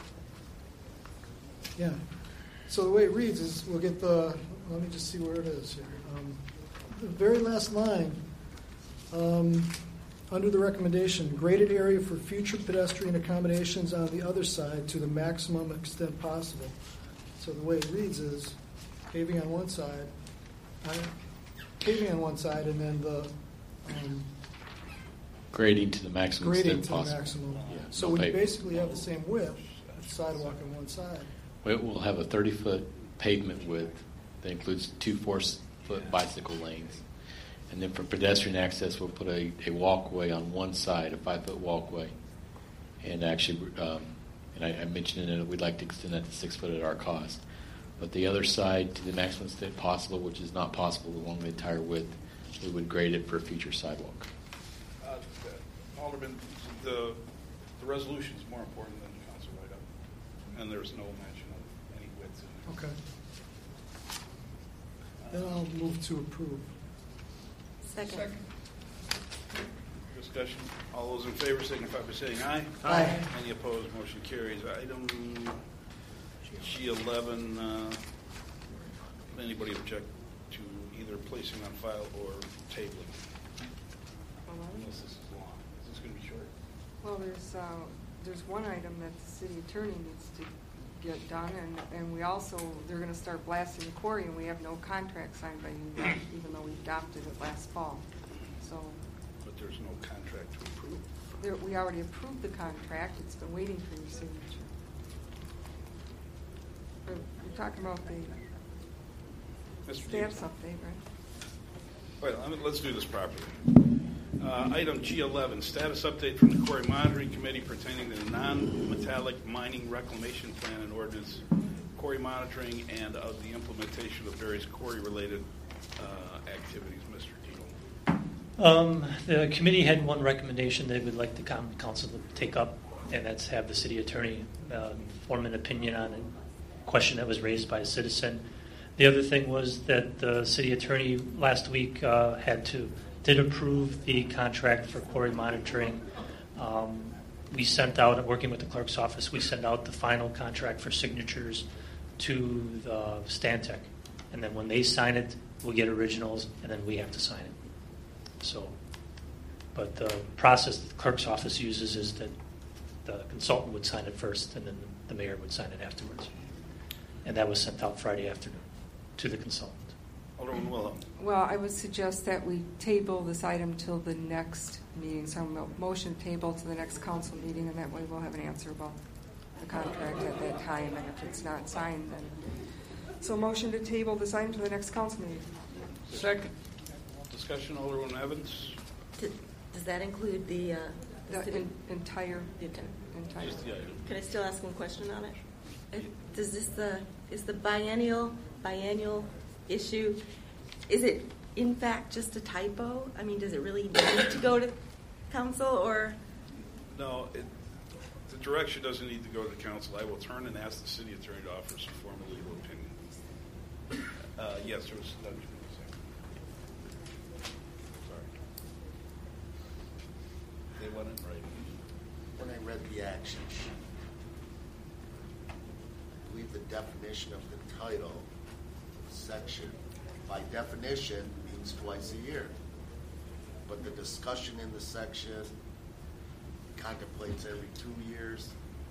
Yeah. So the way it reads is we'll get the, let me just see where it is here. Um, the very last line, um, under the recommendation, graded area for future pedestrian accommodations on the other side to the maximum extent possible. So the way it reads is paving on one side, uh, paving on one side, and then the um, Grading to the maximum grading extent to the possible. maximum. Yeah, So no we pavement. basically have the same width, sidewalk on one side. We- We'll have a thirty-foot pavement width that includes two four-foot bicycle lanes. And then for pedestrian access, we'll put a, a walkway on one side, a five-foot walkway. And actually, um, and I, I mentioned in it, we'd like to extend that to six foot at our cost. But the other side, to the maximum extent possible, which is not possible along the entire width, we would grade it for a future sidewalk. Uh, Alderman, the, the resolution is more important than the council write-up, and there's no mention of any widths in there. Okay. Then I'll move to approve. Second. Discussion. All those in favor signify by saying aye. Aye. Any opposed, motion carries. Item G eleven, uh, anybody object to either placing on file or tabling? Unless this is long. Is this going to be short? Well, there's, uh, there's one item that the city attorney needs to get done, and, and we also, they're gonna start blasting the quarry, and we have no contract signed by you yet, even though we adopted it last fall. So, But there's no contract to approve. there, we already approved the contract, it's been waiting for your signature. We're, we're talking about the Mister status Dees? update, right? Wait, let me- let's do this properly. Uh, Item G eleven, status update from the Quarry Monitoring Committee pertaining to the non-metallic mining reclamation plan and ordinance, quarry monitoring, and of the implementation of various quarry-related uh, activities. Mister Deal. Um, the committee had one recommendation they would like the common council to take up, and that's have the city attorney uh, form an opinion on a question that was raised by a citizen. The other thing was that the city attorney last week uh, had to did approve the contract for quarry monitoring. Um, we sent out, working with the clerk's office, we sent out the final contract for signatures to the Stantec, and then when they sign it, we'll get originals, and then we have to sign it. So, but the process that the clerk's office uses is that the consultant would sign it first, and then the mayor would sign it afterwards. And that was sent out Friday afternoon to the consultant. Alderman Wilhelm. Well, I would suggest that we table this item till the next meeting. So mo- motion table to the next council meeting, and that way we'll have an answer about the contract at that time. And if it's not signed, then so motion to table this item to the next council meeting. Second. Discussion, Alderman Evans. Does that include the, uh, the, The city? in, entire, The entire. entire. Just the item. Can I still ask one question on it? Uh, Does this the is the biennial biennial issue? Is it in fact just a typo? I mean, does it really need to go to council or? No, it, the direction doesn't need to go to the council. I will turn and ask the city attorney to offer some formal legal opinion. Uh, yes, there was. No, sorry. They went in right. When I read the action sheet, I believe the definition of the title section, by definition, means twice a year. But the discussion in the section contemplates every two years.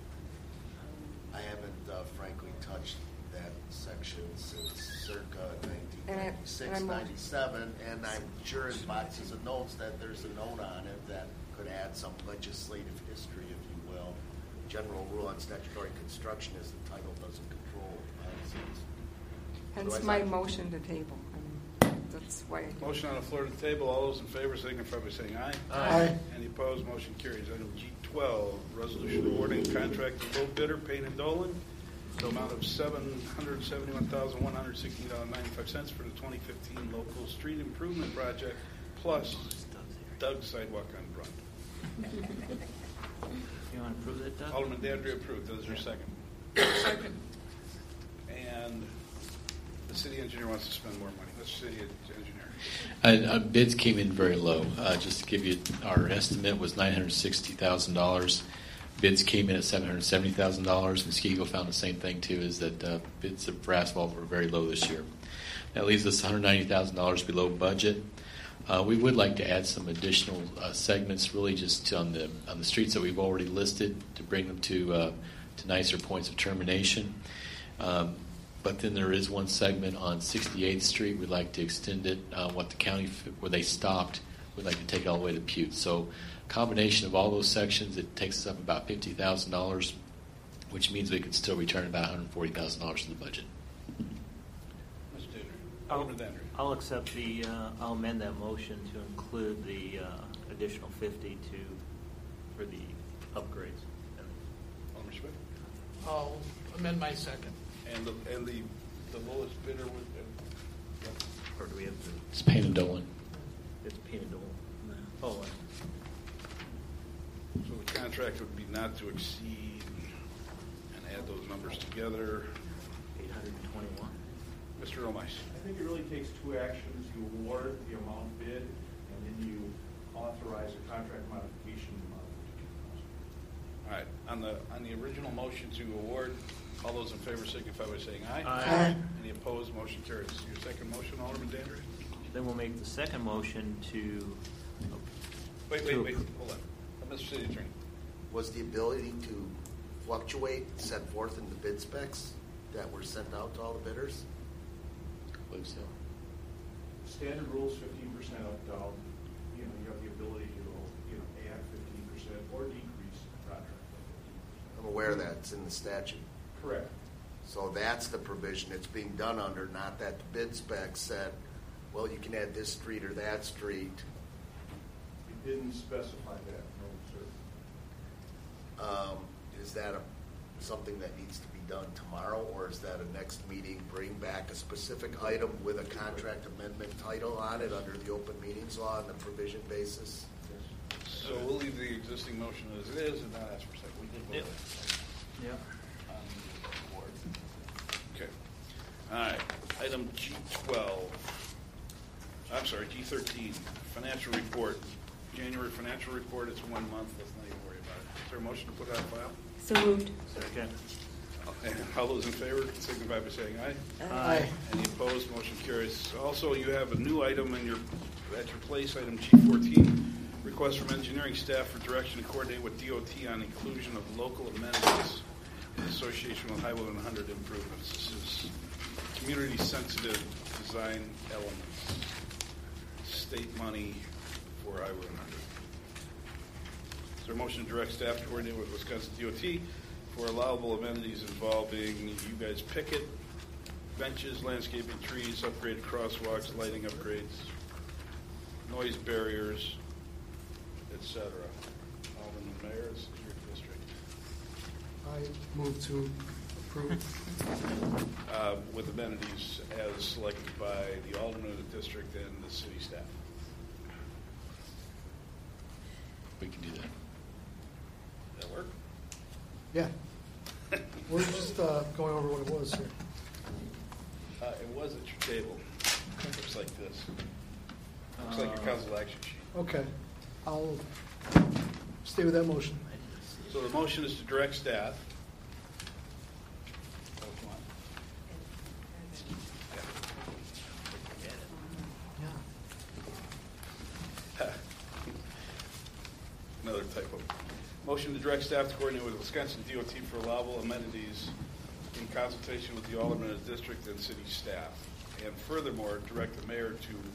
I haven't, uh, frankly, touched that section since circa nineteen ninety-six, ninety-seven, and I'm sure in boxes of notes that there's a note on it that could add some legislative history, if you will. General rule on statutory construction is the title doesn't control policies. Hence my motion to table. I mean, that's why. I Motion on the floor to the table. All those in favor signify by saying aye. Aye. Any opposed? Motion carries. Item G twelve, resolution awarding contract to low bidder Payne and Dolan, the amount of seven hundred seventy-one thousand one hundred sixteen dollars and ninety-five cents for the twenty fifteen local street improvement project, plus Doug's sidewalk on Brunt. You want to approve that, Doug? Alderman Dandria approved. Is there a second? Second. And the city engineer wants to spend more money. Let's city engineer. And, uh, bids came in very low. Uh, just to give you, our estimate was nine hundred sixty thousand dollars. Bids came in at seven hundred seventy thousand dollars. Muskego found the same thing too, is that uh, bids for asphalt were very low this year. That leaves us one hundred ninety thousand dollars below budget. Uh, we would like to add some additional uh, segments, really just on the on the streets that we've already listed, to bring them to uh, to nicer points of termination. Um, but then there is one segment on sixty-eighth Street. We'd like to extend it. Uh, what the county where they stopped, we'd like to take it all the way to Butte. So, combination of all those sections, it takes us up about fifty thousand dollars, which means we could still return about one hundred forty thousand dollars to the budget. Mister Dandria. I'll, Alderman Dandria. I'll accept the, uh, I'll amend that motion to include the uh, additional fifty to, for the upgrades. Alderman Schmidt. I'll amend my second. And the, and the, the lowest bidder would, uh, Or do we have to, It's Payne and Dolan. it's painted Dolan? Oh, uh, so the contract would be not to exceed, and add those numbers together. eight hundred twenty-one. Mister Romais. I think it really takes two actions. You award the amount bid, and then you authorize a contract modification. All right. On the on the original motion to award, all those in favor signify by saying aye. Aye. Any opposed? Motion carries. Your second motion, Alderman Dandridge. Then we'll make the second motion to. Wait, wait, to wait. appro- Hold on. Uh, Mister City Attorney. Was the ability to fluctuate set forth in the bid specs that were sent out to all the bidders? I believe so. Standard rules fifteen percent up, down. You know, you have the ability to, you know, add fifteen percent or decrease the contract. I'm aware that it's in the statute. Correct. So that's the provision it's being done under, not that the bid spec said, well, you can add this street or that street. It didn't specify that, no, sir. Um, is that a, something that needs to be done tomorrow, or is that a next meeting, bring back a specific item with a contract amendment title on it under the open meetings law on a provision basis? So we'll leave the existing motion as it is and not ask for a second. We did vote. Yep. Okay. All right. Item G twelve. I'm sorry, G thirteen. Financial report. January financial report. It's one month. Let's not even worry about it. Is there a motion to put that on file? So moved. Second. And all those in favor signify by saying aye. Aye. Any opposed? Motion carries. Also, you have a new item in your at your place. Item G fourteen. Request from engineering staff for direction to coordinate with D O T on inclusion of local amenities in association with Highway one hundred improvements. This is community-sensitive design elements. State money for Highway one hundred. Is there a motion to direct staff to coordinate with Wisconsin D O T for allowable amenities involving, you guys pick it, benches, landscaping, trees, upgraded crosswalks, lighting upgrades, noise barriers, et cetera. Alderman Mayor, this is your district. I move to approve. Uh, with amenities as selected by the alderman of the district and the city staff. We can do that. That work? Yeah. We're just uh, going over what it was here. Uh, it was at your table. It looks like this. Looks like your council action sheet. Okay. I'll stay with that motion. So the motion is to direct staff. Another typo. Motion to direct staff to coordinate with Wisconsin D O T for allowable amenities in consultation with the alderman of the district and city staff. And furthermore, direct the mayor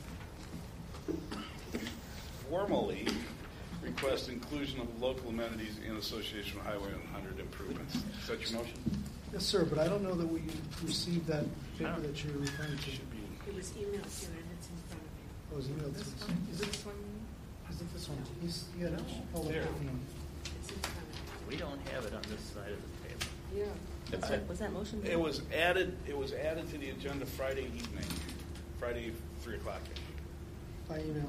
to formally request inclusion of local amenities in association with Highway one hundred improvements. Is that your motion? Yes, sir, but I don't know that we received that paper that you're referring to. Should be. It was emailed to you and it's in front of you. Oh, it was emailed to This us. one? Is it This one? Is it this one? He's, yeah, no. Hold There. on. It's in front of you. We don't have it on this side of the table. Yeah. That's Was it. was that motion? It was added. It was added to the agenda Friday evening, Friday three o'clock. By email.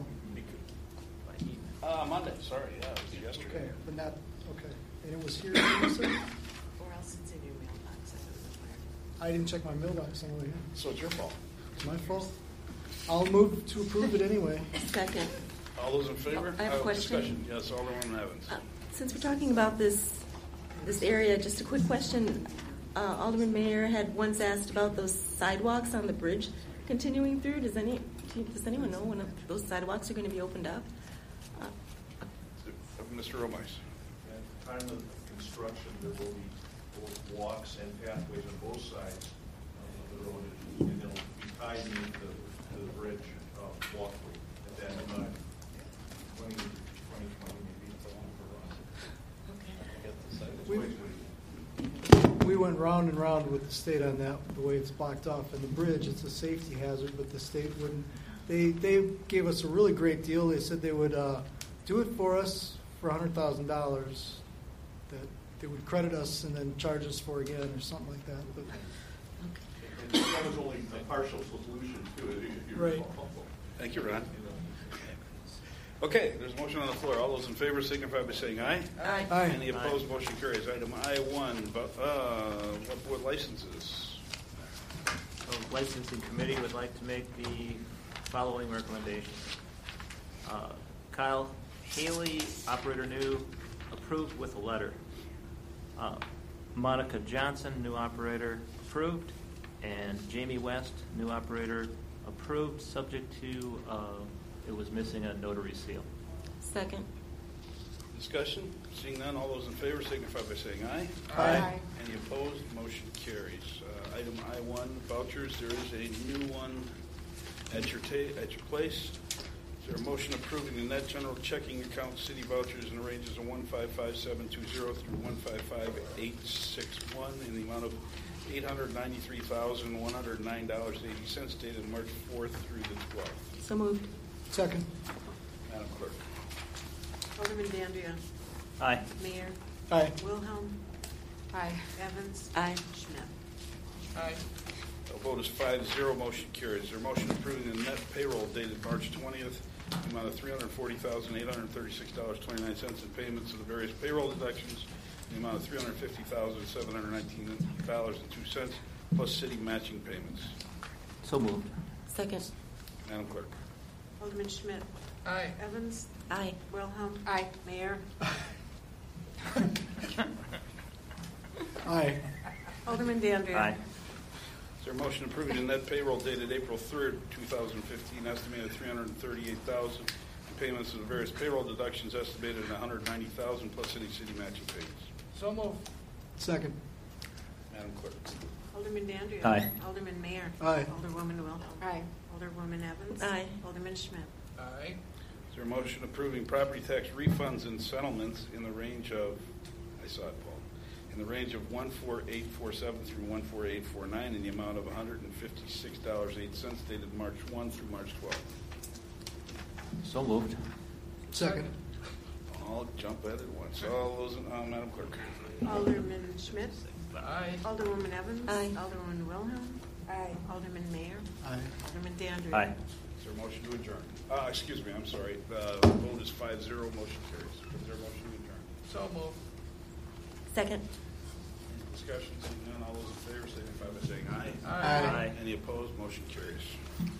Uh, Monday. Sorry, yeah, it was yesterday. Okay, but not, okay. And it was here, you said? Or else it's in your mailbox. I don't know where. I didn't check my mailbox on the way here. So it's your fault. It's my fault. I'll move to approve it anyway. Second. All those in favor? I have a Uh, question. Discussion. Yes, Alderman Evans. Uh, Since we're talking about this this area, just a quick question. Uh, Alderman Mayer had once asked about those sidewalks on the bridge continuing through. Does any does anyone know when those sidewalks are going to be opened up? Uh, Uh, Mister Romais. At the time of construction, there will be both walks and pathways on both sides of the road, and they'll be tied into the, to the bridge uh, walkway at that time. twenty twenty, maybe it's long for us. We, we went round and round with the state on that, the way it's blocked off. And the bridge, it's a safety hazard, but the state wouldn't. They they gave us a really great deal. They said they would uh, do it for us for one hundred thousand dollars, that they would credit us and then charge us for again or something like that. But, And that was only a partial solution to it, if you Right. recall. Thank you, Ron. Okay, there's a motion on the floor. All those in favor signify by saying aye. Aye. Aye. Any opposed? Motion carries. Item I one, bu- uh, what board licenses? The licensing committee would like to make the following recommendations. Uh, Kyle Haley, operator new, approved with a letter. Uh, Monica Johnson, new operator, approved. And Jamie West, new operator, approved, subject to, uh, it was missing a notary seal. Second. Discussion? Seeing none, all those in favor signify by saying aye. Aye. Any opposed? Motion carries. Uh, item I one, vouchers. There is a new one at your ta- at your place. Is there a motion approving the net general checking account city vouchers in the ranges of one five five seven two zero through one five five eight six one in the amount of eight hundred ninety-three thousand one hundred nine dollars and eighty cents dated March fourth through the twelfth? So moved. second. Madam Clerk. Alderman Vandria. Aye. Mayor. Aye. Wilhelm. Aye. Evans? Aye. Schmidt? Aye. The vote is five to zero, motion carries. Is there a motion approving the net payroll dated March twentieth, the amount of three hundred forty thousand eight hundred thirty-six dollars and twenty-nine cents in payments of the various payroll deductions, the amount of three hundred fifty thousand seven hundred nineteen dollars and two cents, plus city matching payments? So moved. Second. Madam Clerk. Alderman Schmidt? Aye. Evans? Aye. Wilhelm? Aye. Mayor? Aye. Alderman Dandria? Aye. Is there a motion approving the net payroll dated April third, two thousand fifteen, estimated three hundred thirty-eight thousand dollars, and payments of the various payroll deductions estimated at one hundred ninety thousand dollars, plus city city matching payments? So moved. Second. Madam Clerk. Alderman Dandria? Aye. Alderman Mayor? Aye. Alderwoman Wilhelm? Aye. Alderwoman Evans? Aye. Alderman Schmidt? Aye. Is there a motion approving property tax refunds and settlements in the range of, I saw it, Paul, in the range of one four eight four seven through one four eight four nine in the amount of one hundred fifty-six dollars and eight cents dated March first through March twelfth? So moved. Second. I'll jump at it once. All those, in, uh, Madam Clerk. Alderman Schmidt? Aye. Alderwoman Evans? Aye. Alderwoman Wilhelm? Aye. Alderman Mayor? Aye. Alderman Dandria? Aye. Is there a motion to adjourn? Uh, excuse me, I'm sorry. Uh, the vote is five zero, motion carries. Is there a motion to adjourn? So moved. Second. Discussion, seeing none, all those in favor signify by saying aye. Aye. Aye. Any opposed, motion carries.